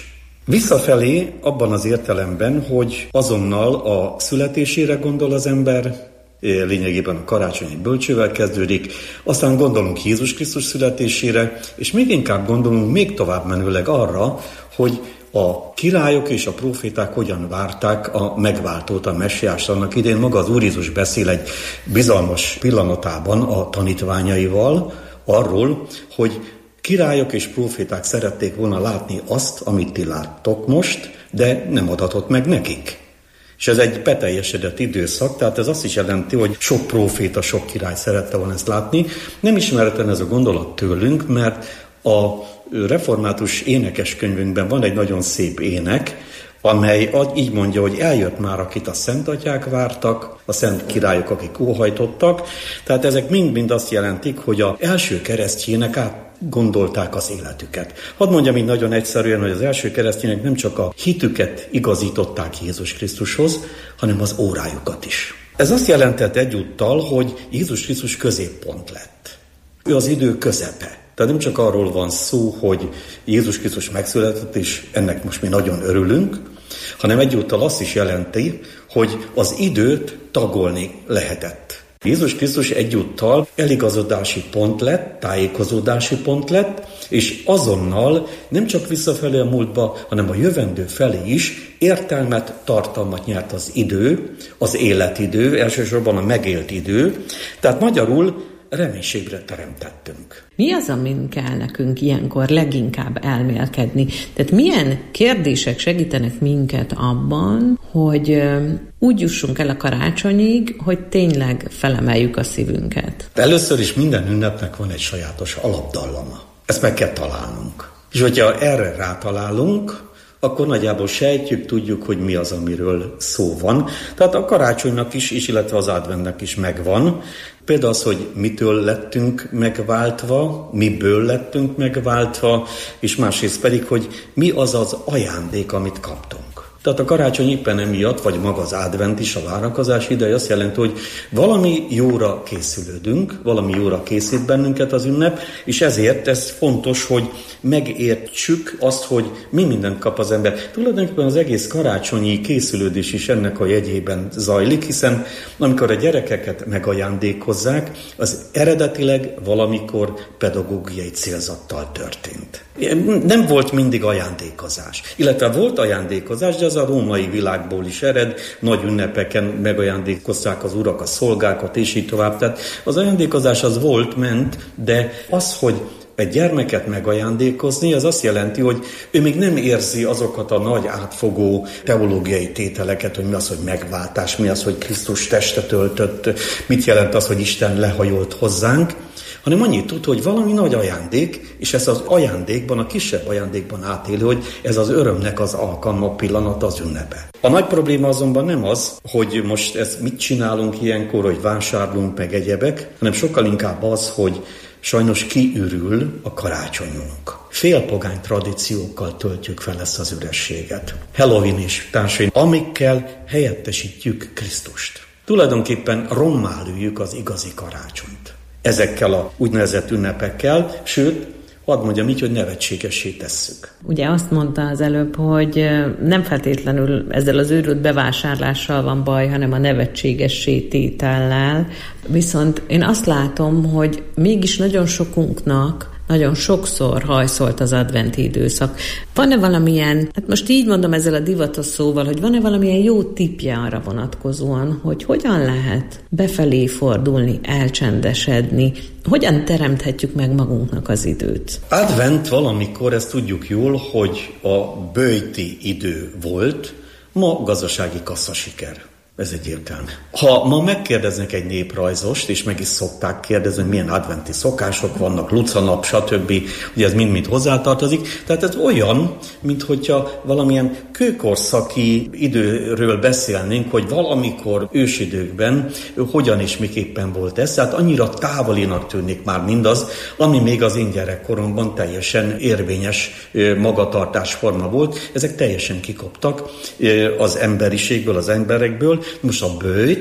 Visszafelé abban az értelemben, hogy azonnal a születésére gondol az ember, lényegében a karácsonyi bölcsővel kezdődik, aztán gondolunk Jézus Krisztus születésére, és még inkább gondolunk még tovább menőleg arra, hogy a királyok és a próféták hogyan várták a megváltót, a messiást. Annak idén maga az Úr Jézus beszél egy bizalmas pillanatában a tanítványaival arról, hogy királyok és próféták szerették volna látni azt, amit ti láttok most, de nem adatott meg nekik. És ez egy beteljesedett időszak, tehát ez azt is jelenti, hogy sok próféta, sok király szerette volna ezt látni. Nem ismeretlen ez a gondolat tőlünk, mert a református énekeskönyvünkben van egy nagyon szép ének, amely így mondja, hogy eljött már, akit a szentatyák vártak, a szent királyok, akik óhajtottak. Tehát ezek mind-mind azt jelentik, hogy az első keresztjének átgondolták az életüket. Hadd mondjam így nagyon egyszerűen, hogy az első keresztjének nem csak a hitüket igazították Jézus Krisztushoz, hanem az órájukat is. Ez azt jelentett egyúttal, hogy Jézus Krisztus középpont lett. Ő az idő közepe. Tehát nem csak arról van szó, hogy Jézus Krisztus megszületett, és ennek most mi nagyon örülünk, hanem egyúttal azt is jelenti, hogy az időt tagolni lehetett. Jézus Krisztus egyúttal eligazodási pont lett, tájékozódási pont lett, és azonnal nem csak visszafelé a múltba, hanem a jövendő felé is értelmet, tartalmat nyert az idő, az életidő, elsősorban a megélt idő. Tehát magyarul reménységre teremtettünk. Mi az, amin kell nekünk ilyenkor leginkább elmélkedni? Tehát milyen kérdések segítenek minket abban, hogy úgy jussunk el a karácsonyig, hogy tényleg felemeljük a szívünket? Először is minden ünnepnek van egy sajátos alapdallama. Ezt meg kell találnunk. És hogyha erre rátalálunk, akkor nagyjából sejtjük, tudjuk, hogy mi az, amiről szó van. Tehát a karácsonynak is, illetve az adventnek is megvan. Például az, hogy mitől lettünk megváltva, miből lettünk megváltva, és másrészt pedig, hogy mi az az ajándék, amit kaptunk. Tehát a karácsony éppen emiatt, vagy maga az advent is, a várakozás ideje azt jelenti, hogy valami jóra készülődünk, valami jóra készít bennünket az ünnep, és ezért ez fontos, hogy megértsük azt, hogy mi mindent kap az ember. Tulajdonképpen az egész karácsonyi készülődés is ennek a jegyében zajlik, hiszen amikor a gyerekeket megajándékozzák, az eredetileg valamikor pedagógiai célzattal történt. Nem volt mindig ajándékozás. Illetve volt ajándékozás, de az a római világból is ered, nagy ünnepeken megajándékozták az urak a szolgákat, és így tovább. Tehát az ajándékozás az volt, ment, de az, hogy egy gyermeket megajándékozni, az azt jelenti, hogy ő még nem érzi azokat a nagy átfogó teológiai tételeket, hogy mi az, hogy megváltás, mi az, hogy Krisztus testet öltött, mit jelent az, hogy Isten lehajolt hozzánk, hanem annyit tud, hogy valami nagy ajándék, és ez az ajándékban, a kisebb ajándékban átélő, hogy ez az örömnek az alkalma, pillanata, az ünnepe. A nagy probléma azonban nem az, hogy most ezt mit csinálunk ilyenkor, hogy vásárlunk meg egyebek, hanem sokkal inkább az, hogy sajnos kiürül a karácsonyunk. Félpogány tradíciókkal töltjük fel ezt az ürességet. Halloween és társai, amikkel helyettesítjük Krisztust. Tulajdonképpen rommá lőjük az igazi karácsonyt. Ezekkel a úgynevezett ünnepekkel, sőt, hadd mondjam így, hogy nevetségessé tesszük. Ugye azt mondta az előbb, hogy nem feltétlenül ezzel az őrült bevásárlással van baj, hanem a nevetségessé tétellel. Viszont én azt látom, hogy mégis nagyon sokunknak nagyon sokszor hajszolt az adventi időszak. Van-e valamilyen, hát most így mondom ezzel a divatos szóval, hogy van-e valamilyen jó tippje arra vonatkozóan, hogy hogyan lehet befelé fordulni, elcsendesedni, hogyan teremthetjük meg magunknak az időt? Advent valamikor, ezt tudjuk jól, hogy a böjti idő volt, ma gazdasági kasszasiker. Ez egyértelmű. Ha ma megkérdeznek egy néprajzost, és meg is szokták kérdezni, hogy milyen adventi szokások vannak, lucanap, stb., ugye ez mind-mind hozzátartozik. Tehát ez olyan, minthogyha valamilyen kőkorszaki időről beszélnénk, hogy valamikor ősidőkben hogyan és miképpen volt ez. Tehát annyira távolinak tűnik már mindaz, ami még az én gyerekkoromban teljesen érvényes magatartásforma volt. Ezek teljesen kikoptak az emberiségből, az emberekből. Most a böjt,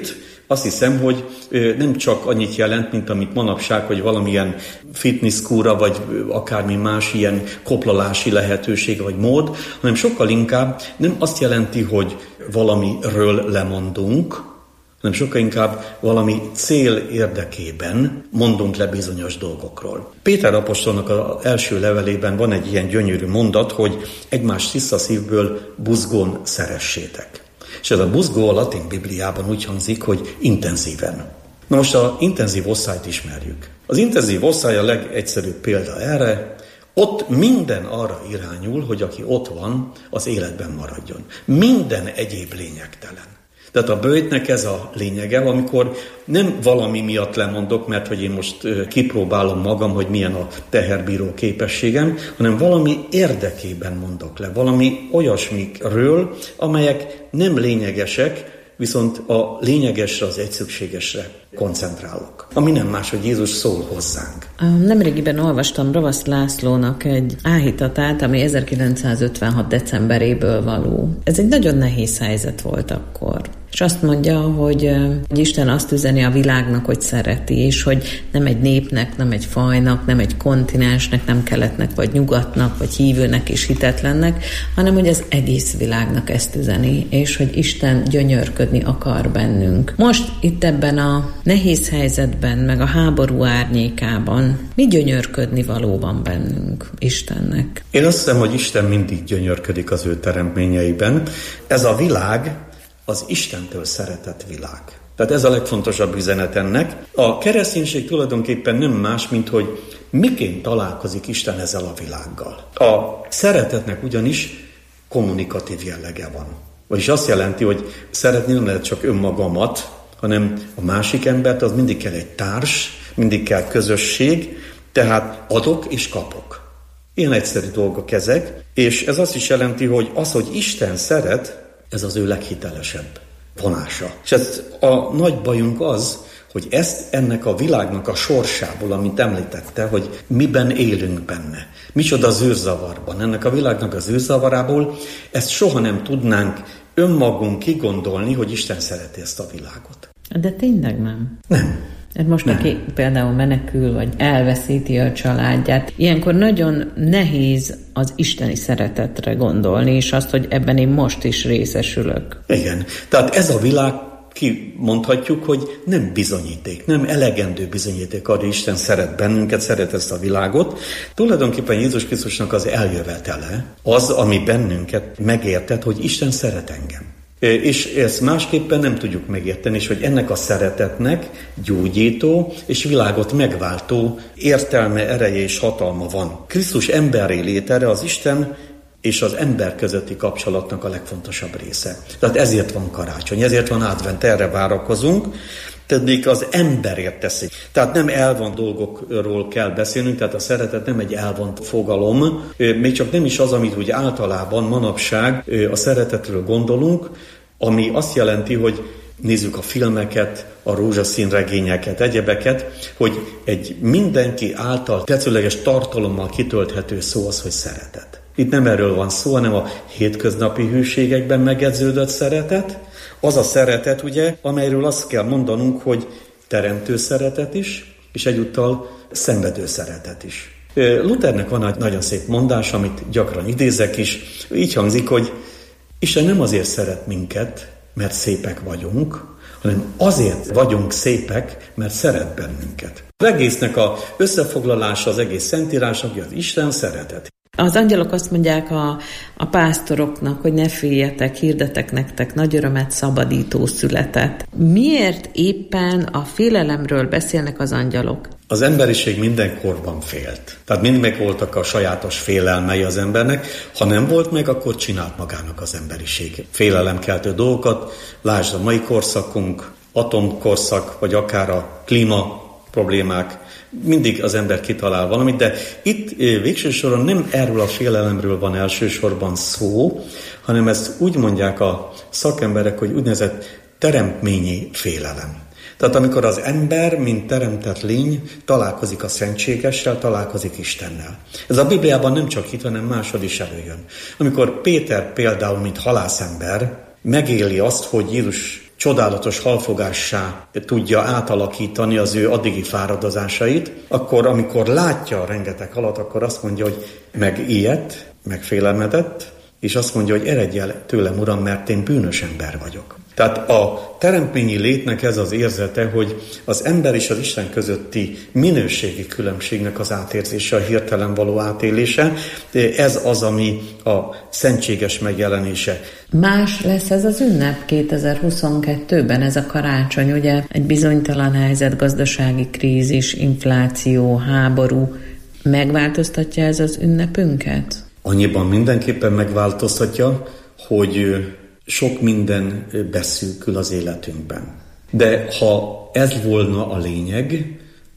azt hiszem, hogy nem csak annyit jelent, mint amit manapság, hogy valamilyen fitnesskúra, vagy akármi más ilyen koplalási lehetőség, vagy mód, hanem sokkal inkább nem azt jelenti, hogy valamiről lemondunk, hanem sokkal inkább valami cél érdekében mondunk le bizonyos dolgokról. Péter apostolnak az első levelében van egy ilyen gyönyörű mondat, hogy egymást tiszta szívből buzgón szeressétek. És ez a buzgó a latin Bibliában úgy hangzik, hogy intenzíven. Na most az intenzív osztályt ismerjük. Az intenzív osztály a legegyszerűbb példa erre. Ott minden arra irányul, hogy aki ott van, az életben maradjon. Minden egyéb lényegtelen. Tehát a böjtnek ez a lényege, amikor nem valami miatt lemondok, mert hogy én most kipróbálom magam, hogy milyen a teherbíró képességem, hanem valami érdekében mondok le, valami olyasmikről, amelyek nem lényegesek, viszont a lényegesre, az egyszükségesre koncentrálok. Ami nem más, hogy Jézus szól hozzánk. Nemrégiben olvastam Ravaszt Lászlónak egy áhítatát, ami 1956. decemberéből való. Ez egy nagyon nehéz helyzet volt akkor. És azt mondja, hogy Isten azt üzeni a világnak, hogy szereti, és hogy nem egy népnek, nem egy fajnak, nem egy kontinensnek, nem keletnek, vagy nyugatnak, vagy hívőnek és hitetlennek, hanem hogy az egész világnak ezt üzeni, és hogy Isten gyönyörködni akar bennünk. Most itt ebben a nehéz helyzetben, meg a háború árnyékában mi gyönyörködni valóban bennünk Istennek? Én azt hiszem, hogy Isten mindig gyönyörködik az ő teremtményeiben. Ez a világ az Istentől szeretett világ. Tehát ez a legfontosabb üzenet ennek. A kereszténység tulajdonképpen nem más, mint hogy miként találkozik Isten ezzel a világgal. A szeretetnek ugyanis kommunikatív jellege van. Vagyis azt jelenti, hogy szeretni nem lehet csak önmagamat, hanem a másik embert, az mindig kell egy társ, mindig kell közösség, tehát adok és kapok. Ilyen egyszerű dolgok ezek, és ez azt is jelenti, hogy az, hogy Isten szeret, ez az ő leghitelesebb vonása. És ez a nagy bajunk az, hogy ezt ennek a világnak a sorsából, amit említette, hogy miben élünk benne, micsoda zűrzavarban, ennek a világnak az zűrzavarából, ezt soha nem tudnánk önmagunk kigondolni, hogy Isten szereti ezt a világot. De tényleg nem. Nem. Most aki például menekül, vagy elveszíti a családját, ilyenkor nagyon nehéz az isteni szeretetre gondolni, és azt, hogy ebben én most is részesülök. Igen. Tehát ez a világ, kimondhatjuk, hogy nem bizonyíték, nem elegendő bizonyíték arra, hogy Isten szeret bennünket, szeret ezt a világot. Tulajdonképpen Jézus Krisztusnak az eljövetele az, ami bennünket megértett, hogy Isten szeret engem. És ezt másképpen nem tudjuk megérteni, és hogy ennek a szeretetnek gyógyító és világot megváltó értelme, ereje és hatalma van. Krisztus emberré létere az Isten és az ember közötti kapcsolatnak a legfontosabb része. Tehát ezért van karácsony, ezért van advent, erre várakozunk, tehát az emberért teszik. Tehát nem elvont dolgokról kell beszélnünk, tehát a szeretet nem egy elvont fogalom, még csak nem is az, amit úgy általában manapság a szeretetről gondolunk, ami azt jelenti, hogy nézzük a filmeket, a rózsaszín regényeket, egyebeket, hogy egy mindenki által tetszőleges tartalommal kitölthető szó az, hogy szeretet. Itt nem erről van szó, hanem a hétköznapi hűségekben megedződött szeretet, az a szeretet, ugye, amelyről azt kell mondanunk, hogy teremtő szeretet is, és egyúttal szenvedő szeretet is. Luthernek van egy nagyon szép mondás, amit gyakran idézek is, így hangzik, hogy Isten nem azért szeret minket, mert szépek vagyunk, hanem azért vagyunk szépek, mert szeret bennünket. Az egésznek az összefoglalása, az egész Szentírás, hogy az Isten szeretet. Az angyalok azt mondják a pásztoroknak, hogy ne féljetek, hirdetek nektek, nagy örömet szabadító született. Miért éppen a félelemről beszélnek az angyalok? Az emberiség mindenkorban félt. Tehát mindig meg voltak a sajátos félelmei az embernek. Ha nem volt meg, akkor csinált magának az emberiség félelemkeltő dolgokat. Lásd a mai korszakunk, atomkorszak, vagy akár a klíma problémák. Mindig az ember kitalál valamit, de itt végső soron nem erről a félelemről van elsősorban szó, hanem ezt úgy mondják a szakemberek, hogy úgynevezett teremtményi félelem. Tehát amikor az ember, mint teremtett lény, találkozik a szentségessel, találkozik Istennel. Ez a Bibliában nem csak itt, hanem máshol is előjön. Amikor Péter például, mint halászember, megéli azt, hogy Jézus csodálatos halfogássá tudja átalakítani az ő addigi fáradozásait, akkor amikor látja rengeteg halat, akkor azt mondja, hogy megijedt, megfélemedett, és azt mondja, hogy eredj el tőlem, Uram, mert én bűnös ember vagyok. Tehát a teremtményi létnek ez az érzete, hogy az ember és az Isten közötti minőségi különbségnek az átérzése, a hirtelen való átélése, ez az, ami a szentséges megjelenése. Más lesz ez az ünnep 2022-ben, ez a karácsony, ugye egy bizonytalan helyzet, gazdasági krízis, infláció, háború, megváltoztatja ez az ünnepünket? Annyiban mindenképpen megváltoztatja, hogy sok minden beszűkül az életünkben. De ha ez volna a lényeg,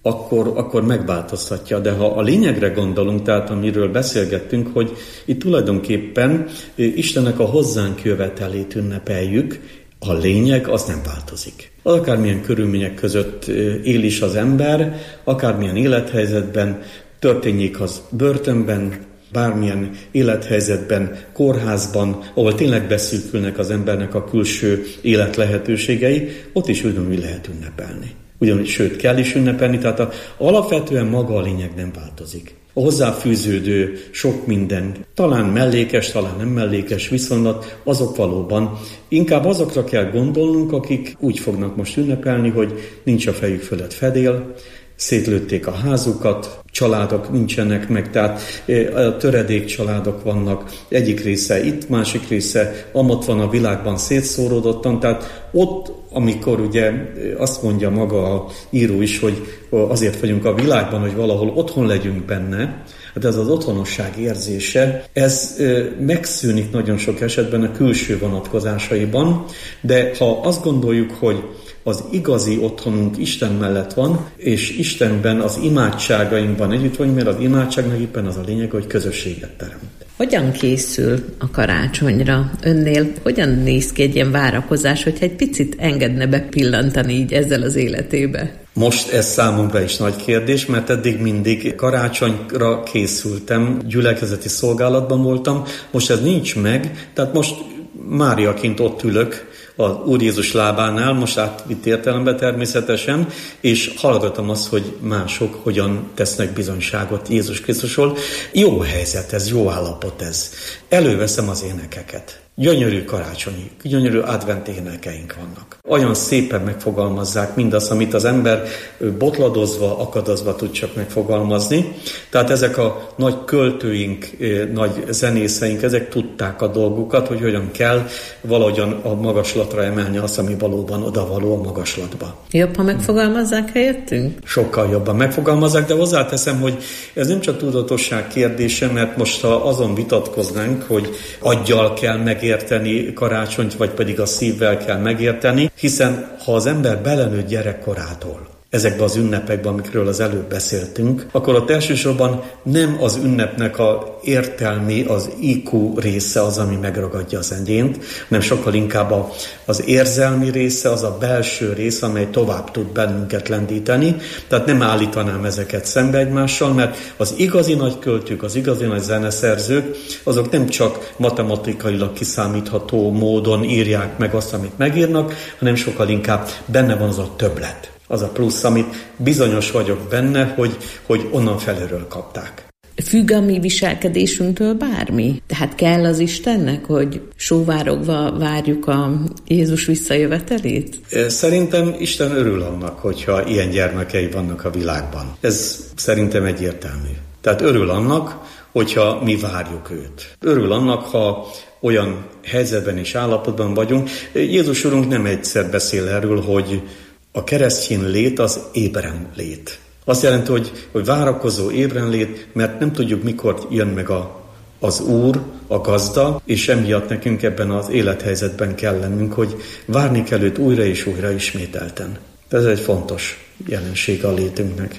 akkor megváltoztatja. De ha a lényegre gondolunk, tehát amiről beszélgettünk, hogy itt tulajdonképpen Istennek a hozzánk jövetelét ünnepeljük, a lényeg az nem változik. Akármilyen körülmények között él is az ember, akármilyen élethelyzetben, történjék az börtönben, bármilyen élethelyzetben, kórházban, ahol tényleg beszűkülnek az embernek a külső élet lehetőségei, ott is ugyanúgy lehet ünnepelni. Ugyanúgy, sőt, kell is ünnepelni, tehát alapvetően maga a lényeg nem változik. A hozzáfűződő sok minden, talán mellékes, talán nem mellékes viszonylat, azok valóban inkább azokra kell gondolnunk, akik úgy fognak most ünnepelni, hogy nincs a fejük fölött fedél, szétlőtték a házukat, családok nincsenek meg, tehát töredék családok vannak, egyik része itt, másik része amott van a világban szétszóródottan, tehát ott, amikor ugye azt mondja maga a író is, hogy azért vagyunk a világban, hogy valahol otthon legyünk benne, hát ez az otthonosság érzése, ez megszűnik nagyon sok esetben a külső vonatkozásaiban, de ha azt gondoljuk, hogy az igazi otthonunk Isten mellett van, és Istenben az imádságainkban együtt vagyunk, mert az imádságnak éppen az a lényeg, hogy közösséget teremt. Hogyan készül a karácsonyra? Önnél hogyan néz ki egy ilyen várakozás, hogyha egy picit engedne bepillantani így ezzel az életébe? Most ez számomra is nagy kérdés, mert eddig mindig karácsonyra készültem, gyülekezeti szolgálatban voltam, most ez nincs meg, tehát most Máriaként ott ülök az Úr Jézus lábánál, most átvitt értelemben természetesen, és hallgatom azt, hogy mások hogyan tesznek bizonyságot Jézus Krisztusról. Jó helyzet ez, jó állapot ez. Előveszem az énekeket. Gyönyörű karácsonyi, gyönyörű advent énekeink vannak. Olyan szépen megfogalmazzák mindazt, amit az ember botladozva, akadozva tud csak megfogalmazni. Tehát ezek a nagy költőink, nagy zenészeink, ezek tudták a dolgukat, hogy hogyan kell valahogyan a magaslatra emelni azt, ami valóban odavaló a magaslatba. Jobban megfogalmazzák helyettünk? Sokkal jobban megfogalmazzák, de hozzáteszem, hogy ez nem csak tudatosság kérdése, mert most ha azon vitatkoznánk, hogy aggyal kell megérteni karácsonyt, vagy pedig a szívvel kell megérteni, hiszen ha az ember belenőtt gyerekkorától ezekbe az ünnepekbe, amikről az előbb beszéltünk, akkor ott elsősorban nem az ünnepnek a értelmi, az IQ része az, ami megragadja az egyént, hanem sokkal inkább az érzelmi része, az a belső része, amely tovább tud bennünket lendíteni. Tehát nem állítanám ezeket szembe egymással, mert az igazi nagy költők, az igazi nagy zeneszerzők, azok nem csak matematikailag kiszámítható módon írják meg azt, amit megírnak, hanem sokkal inkább benne van az a többlet. Az a plusz, amit bizonyos vagyok benne, hogy onnan felülről kapták. Függ a mi viselkedésünktől bármi? Tehát kell az Istennek, hogy sóvárogva várjuk a Jézus visszajövetelét? Szerintem Isten örül annak, hogyha ilyen gyermekei vannak a világban. Ez szerintem egyértelmű. Tehát örül annak, hogyha mi várjuk őt. Örül annak, ha olyan helyzetben és állapotban vagyunk. Jézus Urunk nem egyszer beszél erről, hogy a keresztény lét az ébren lét. Azt jelenti, hogy várakozó ébren lét, mert nem tudjuk, mikor jön meg az Úr, a gazda, és emiatt nekünk ebben az élethelyzetben kell lennünk, hogy várni kell őt újra és újra ismételten. Ez egy fontos jelenség a létünknek.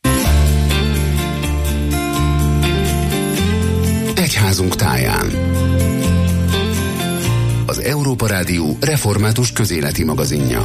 Egyházunk táján. Az Európa Rádió református közéleti magazinja.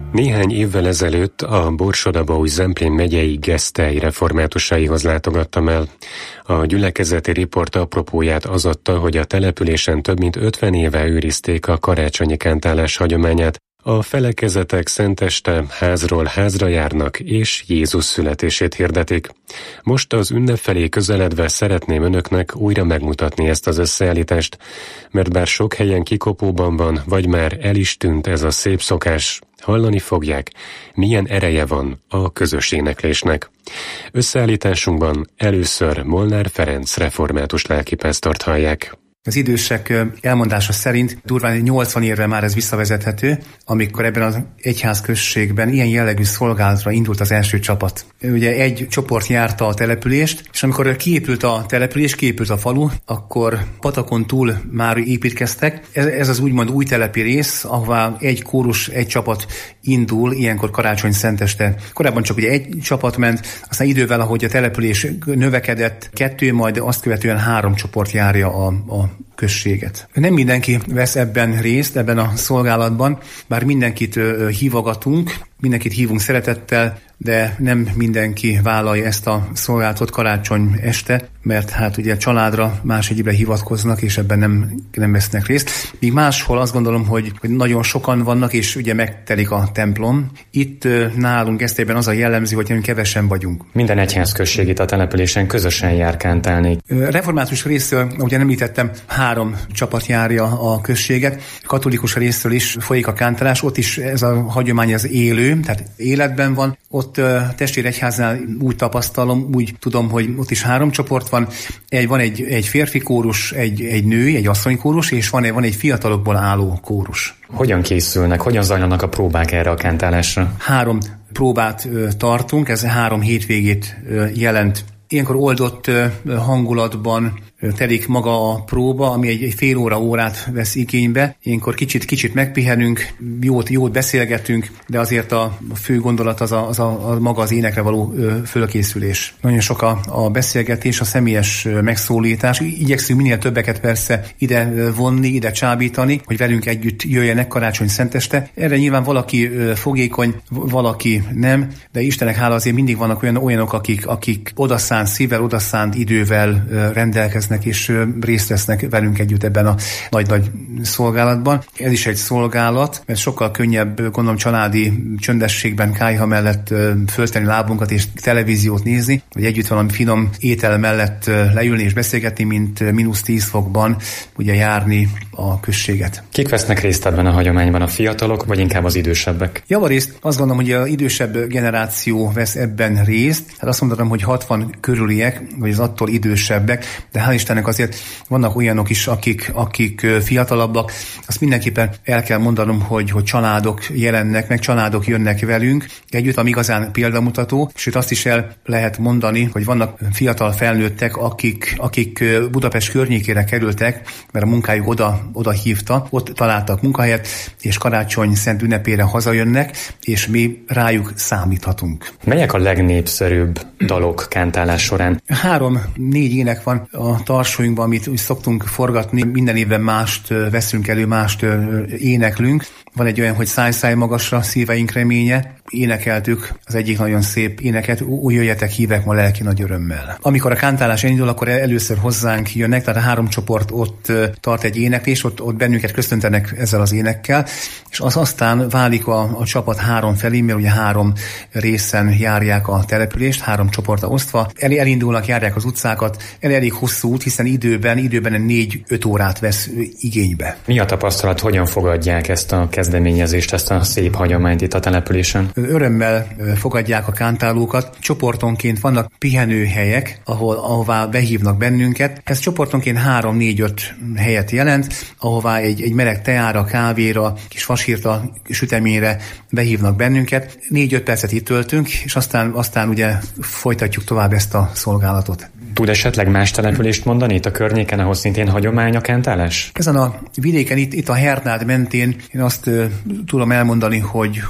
Néhány évvel ezelőtt a Borsod-Abaúj-Zemplén megyei Gesztely reformátusaihoz látogattam el. A gyülekezeti riport apropóját az adta, hogy a településen több mint 50 éve őrizték a karácsonyi kántálás hagyományát. A felekezetek szenteste házról házra járnak, és Jézus születését hirdetik. Most az ünnep felé közeledve szeretném önöknek újra megmutatni ezt az összeállítást, mert bár sok helyen kikopóban van, vagy már el is tűnt ez a szép szokás, hallani fogják, milyen ereje van a közös éneklésnek. Összeállításunkban először Molnár Ferenc református lelkipásztort hallják. Az idősek elmondása szerint durván 80 évre már ez visszavezethető, amikor ebben az egyházközségben ilyen jellegű szolgálatra indult az első csapat. Ugye egy csoport járta a települést, és amikor kiépült a település, kiépült a falu, akkor patakon túl már építkeztek. Ez az úgymond új telepi rész, ahová egy kórus, egy csapat indul, ilyenkor karácsony szenteste. Korábban csak ugye egy csapat ment, aztán idővel, ahogy a település növekedett, 2, majd azt követően 3 csoport járja a községet. Nem mindenki vesz ebben részt, ebben a szolgálatban, bár mindenkit hívogatunk, mindenkit hívunk szeretettel, de nem mindenki vállalja ezt a szolgálatot karácsony este, mert hát ugye családra más egyébre hivatkoznak, és ebben nem vesznek részt. Míg máshol azt gondolom, hogy nagyon sokan vannak, és ugye megtelik a templom. Itt nálunk Gesztelyben az a jellemző, hogy nagyon kevesen vagyunk. Minden egyházközség itt a településen közösen jár kántálni. Református részről, ahogy említettem, 3 csapat járja a községet. Katolikus részről is folyik a kántálás, ott is ez a hagyomány az élő, tehát életben van. Ott testvéregyháznál úgy tapasztalom, úgy tudom, hogy ott is 3 csoport van. Van egy férfi kórus, egy női, egy asszonykórus, és van egy fiatalokból álló kórus. Hogyan készülnek, hogyan zajlanak a próbák erre a kántálásra? 3 próbát tartunk, ez 3 hétvégét jelent. Ilyenkor oldott hangulatban telik maga a próba, ami egy fél órát vesz igénybe. Ilyenkor kicsit megpihenünk, jót beszélgetünk, de azért a fő gondolat az a maga az énekre való fölkészülés. Nagyon sok a beszélgetés, a személyes megszólítás. Igyekszünk minél többeket persze ide vonni, ide csábítani, hogy velünk együtt jöjjenek karácsony szenteste. Erre nyilván valaki fogékony, valaki nem, de Istennek hála azért mindig vannak olyanok, akik odaszánt szívvel, odaszánt idővel rendelkeznek, és részt vesznek velünk együtt ebben a nagy-nagy szolgálatban. Ez is egy szolgálat, mert sokkal könnyebb, gondolom, családi csöndességben, kályha mellett föltenni lábunkat és televíziót nézni, vagy együtt valami finom étel mellett leülni és beszélgetni, mint -10 fokban ugye járni a községet. Kik vesznek részt ebben a hagyományban, a fiatalok, vagy inkább az idősebbek? Javarészt azt gondolom, hogy az idősebb generáció vesz ebben részt. Hát azt mondanom, hogy 60 körüliek, vagy az attól idősebbek, de hál' Istennek azért vannak olyanok is, akik fiatalabbak. Azt mindenképpen el kell mondanom, hogy családok jelennek meg, családok jönnek velünk együtt, ami igazán példamutató, sőt azt is el lehet mondani, hogy vannak fiatal felnőttek, akik Budapest környékére kerültek, mert a munkájuk oda hívta, ott találtak munkahelyet, és karácsony szent ünnepére hazajönnek, és mi rájuk számíthatunk. Melyek a legnépszerűbb dalok kántálás során? 3-4 ének van a tarsóinkban, amit úgy szoktunk forgatni. Minden évben mást veszünk elő, mást éneklünk. Van egy olyan, hogy száj magasra, szíveink reménye. Énekeltük az egyik nagyon szép éneket, úgy jöjjetek hívek ma lelki nagy örömmel. Amikor a kántálás elindul, akkor először hozzánk jönnek, tehát a 3 csoport ott tart egy éneklés, ott bennünket köszöntenek ezzel az énekkel, és aztán válik a csapat 3 felé, mert ugye 3 részen járják a települést, 3 csoportra osztva. Elindulnak, járják az utcákat, elég hosszú út, hiszen időben 4-5 órát vesz igénybe. Mi a tapasztalat, hogyan fogadják ezt a kezdeményezést, ezt a szép hagyományt itt a településen? Örömmel fogadják a kántálókat. Csoportonként vannak pihenőhelyek, ahová behívnak bennünket. Ez csoportonként 3-4-5 helyet jelent, ahová egy meleg teára, kávéra, kis fasírta, süteményre behívnak bennünket. 4-5 percet itt töltünk, és aztán ugye folytatjuk tovább ezt a szolgálatot. Tud esetleg más települést mondani itt a környéken, ahol szintén hagyomány a kántálás? Ezen a vidéken, itt a Hernád mentén én azt tudom elmondani, hogy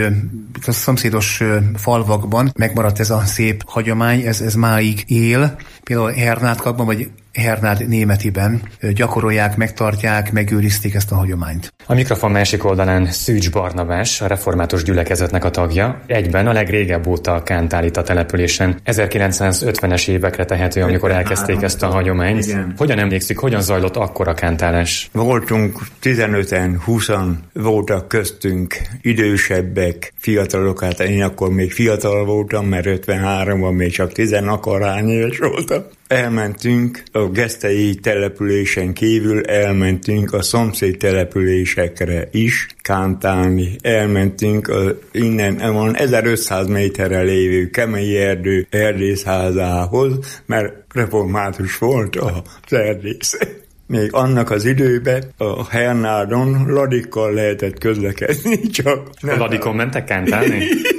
a szomszédos falvakban megmaradt ez a szép hagyomány, ez máig él. Például Hernád kapban, vagy Hernád Németiben gyakorolják, megtartják, megőrizték ezt a hagyományt. A mikrofon másik oldalán Szűcs Barnabás, a református gyülekezetnek a tagja, egyben a legrégebb óta kántál itt a településen. 1950-es évekre tehető, amikor elkezdték ezt a hagyományt. Igen. Hogyan emlékszik, hogyan zajlott akkor a kántálás? Voltunk 15-en, 20-an voltak köztünk idősebbek, fiatalok, hát én akkor még fiatal voltam, mert 53-ban még csak 10 akarány éves voltam. Elmentünk a gesztei településen kívül, elmentünk a szomszéd településekre is kántálni. Elmentünk innen van 1500 méterre lévő Kemei erdő erdészházához, mert református volt az erdész. Még annak az időben a Hernádon ladikkal lehetett közlekedni, csak... A ladikon mentek kántálni?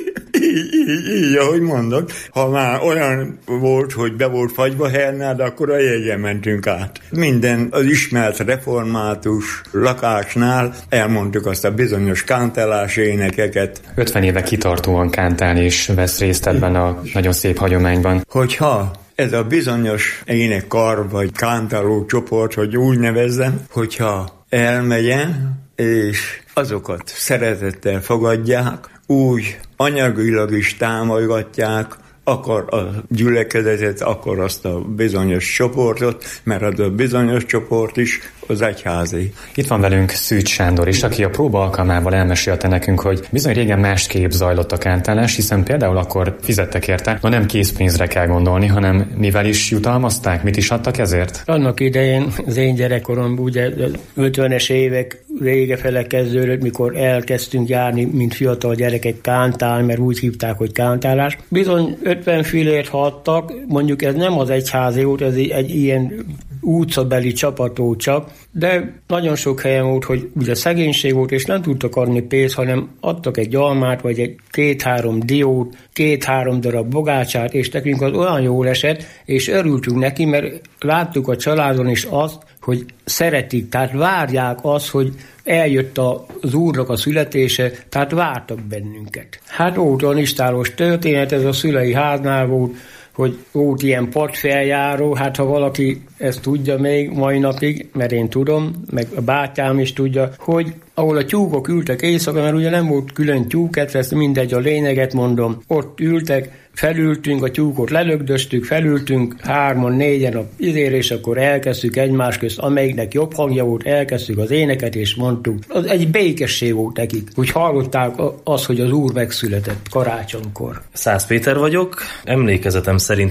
Így, ahogy mondod, ha már olyan volt, hogy be volt fagyva Hernád, akkor a jegyen mentünk át. Minden az ismert református lakásnál elmondtuk azt a bizonyos kántálás énekeket. 50 éve kitartóan kántál és vesz részt ebben a nagyon szép hagyományban. Hogyha ez a bizonyos énekkar vagy kántáló csoport, hogy úgy nevezzem, hogyha elmegyen, és azokat szeretettel fogadják, úgy anyagilag is támogatják, akar a gyülekezetet, akar azt a bizonyos csoportot, mert az a bizonyos csoport is az egyházi. Itt van velünk Szűcs Sándor is, aki a próba alkalmával elmesélte nekünk, hogy bizony régen másképp zajlott a kántálás, hiszen például akkor fizettek érte, de nem készpénzre kell gondolni, hanem mivel is jutalmazták, mit is adtak ezért? Annak idején az én gyerekkoromban, ugye 50-es évek vége fele kezdődött, mikor elkezdtünk járni, mint fiatal gyerekek kántálni, mert úgy hívták, hogy kántálás. Bizony 50 fillért adtak, mondjuk ez nem az egyházi volt, ez egy ilyen utcabeli csapató csak, de nagyon sok helyen volt, hogy ugye szegénység volt, és nem tudtak adni pénzt, hanem adtak egy almát, vagy egy 2-3 diót, 2-3 darab bogácsát, és nekünk az olyan jól esett, és örültünk neki, mert láttuk a családon is azt, hogy szeretik, tehát várják azt, hogy eljött az Úrnak a születése, tehát vártak bennünket. Hát volt olyan istálos történet, ez a szülei háznál volt, hogy volt ilyen padfeljáró, hát ha valaki ezt tudja még mai napig, mert én tudom, meg a bátyám is tudja, hogy ahol a tyúkok ültek éjszaka, mert ugye nem volt külön tyúket, ezt mindegy, a lényeget mondom, ott ültek, felültünk, a tyúkot lelögdöztük, felültünk 3-4 a izére, és akkor elkezdtük egymás közt, amelyiknek jobb hangja volt, elkezdtük az éneket, és mondtuk. Az egy békesség volt nekik, hogy hallották azt, hogy az Úr megszületett karácsonykor. Szász Péter vagyok. Emlékezetem szerint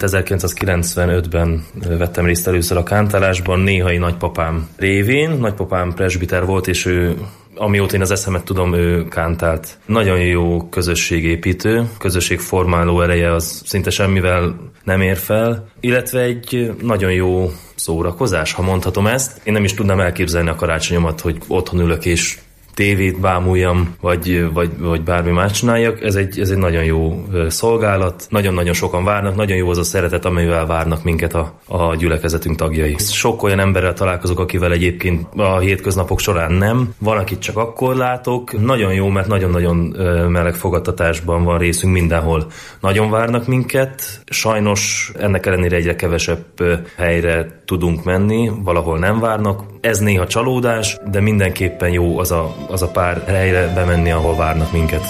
1995-ben vettem részt először a kántálásban, néhai nagypapám révén. Nagypapám presbiter volt, és ő, amióta én az eszemet tudom, ő kántált. Nagyon jó közösségépítő, közösségformáló ereje, az szinte semmivel nem ér fel, illetve egy nagyon jó szórakozás, ha mondhatom ezt. Én nem is tudnám elképzelni a karácsonyomat, hogy otthon ülök és tévét bámuljam, vagy bármi más csináljak. Ez egy nagyon jó szolgálat, nagyon-nagyon sokan várnak, nagyon jó az a szeretet, amivel várnak minket a gyülekezetünk tagjai. Sok olyan emberrel találkozok, akivel egyébként a hétköznapok során nem. Van, akit csak akkor látok. Nagyon jó, mert nagyon-nagyon meleg fogadtatásban van részünk mindenhol. Nagyon várnak minket. Sajnos ennek ellenére egyre kevesebb helyre tudunk menni, valahol nem várnak. Ez néha csalódás, de mindenképpen jó az a pár helyre bemenni, ahol várnak minket.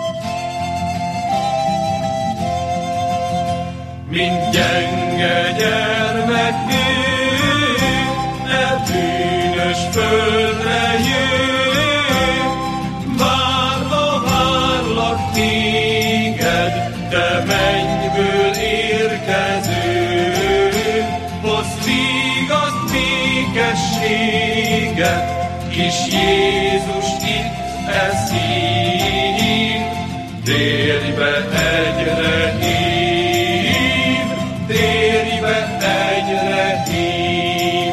Mint gyenge gyermek én, bűnös földre jön, várlak téged, te mennyből érkező, hozz vigaszt, békességet, kis Jézus itt eszív, térj be egyre hív, térj be egyre hív.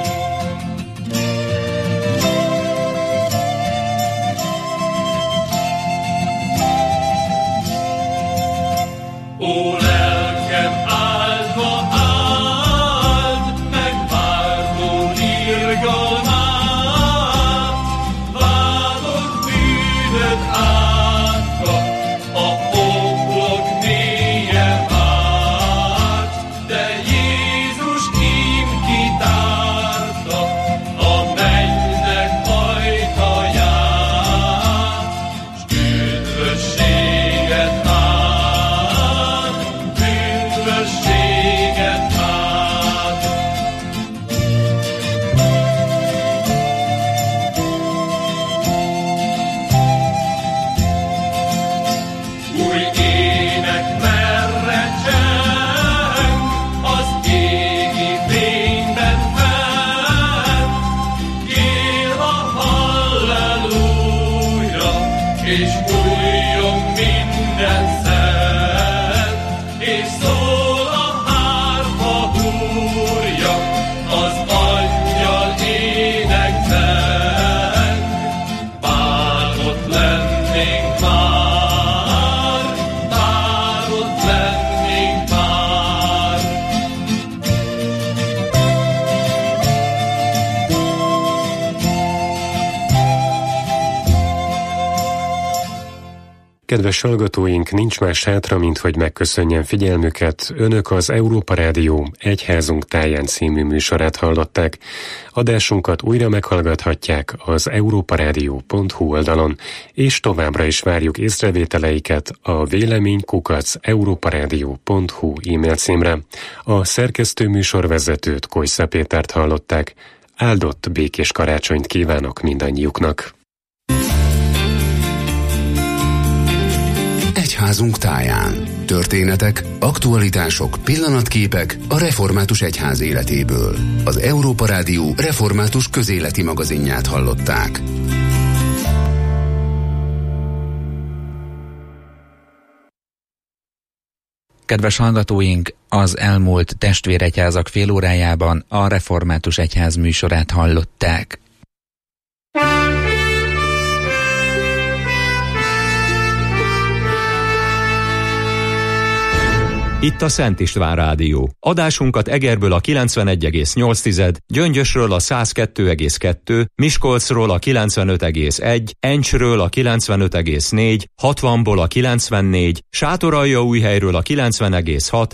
Ó, lelkem áldva áld, megváltó irgalmát, átka, a homlok mélyen Kedves hallgatóink, nincs más hátra, mint hogy megköszönjem figyelmüket. Önök az Európa Rádió Egyházunk táján című műsorát hallották. Adásunkat újra meghallgathatják az europaradio.hu oldalon, és továbbra is várjuk észrevételeiket a vélemény@europaradio.hu e-mail címre. A szerkesztő műsorvezetőt, Kojsza Pétert hallották. Áldott békés karácsonyt kívánok mindannyiuknak! Egyházunk táján. Történetek, aktualitások, pillanatképek a református egyház életéből. Az Európa Rádió református közéleti magazinját hallották. Kedves hallgatóink, az elmúlt testvéregyházak félórájában a református egyház műsorát hallották. Itt a Szent István Rádió. Adásunkat Egerből a 91,8, Gyöngyösről a 102,2, Miskolcról a 95,1, Encsről a 95,4, 60-ból a 94, Sátoraljaújhelyről a 90,6,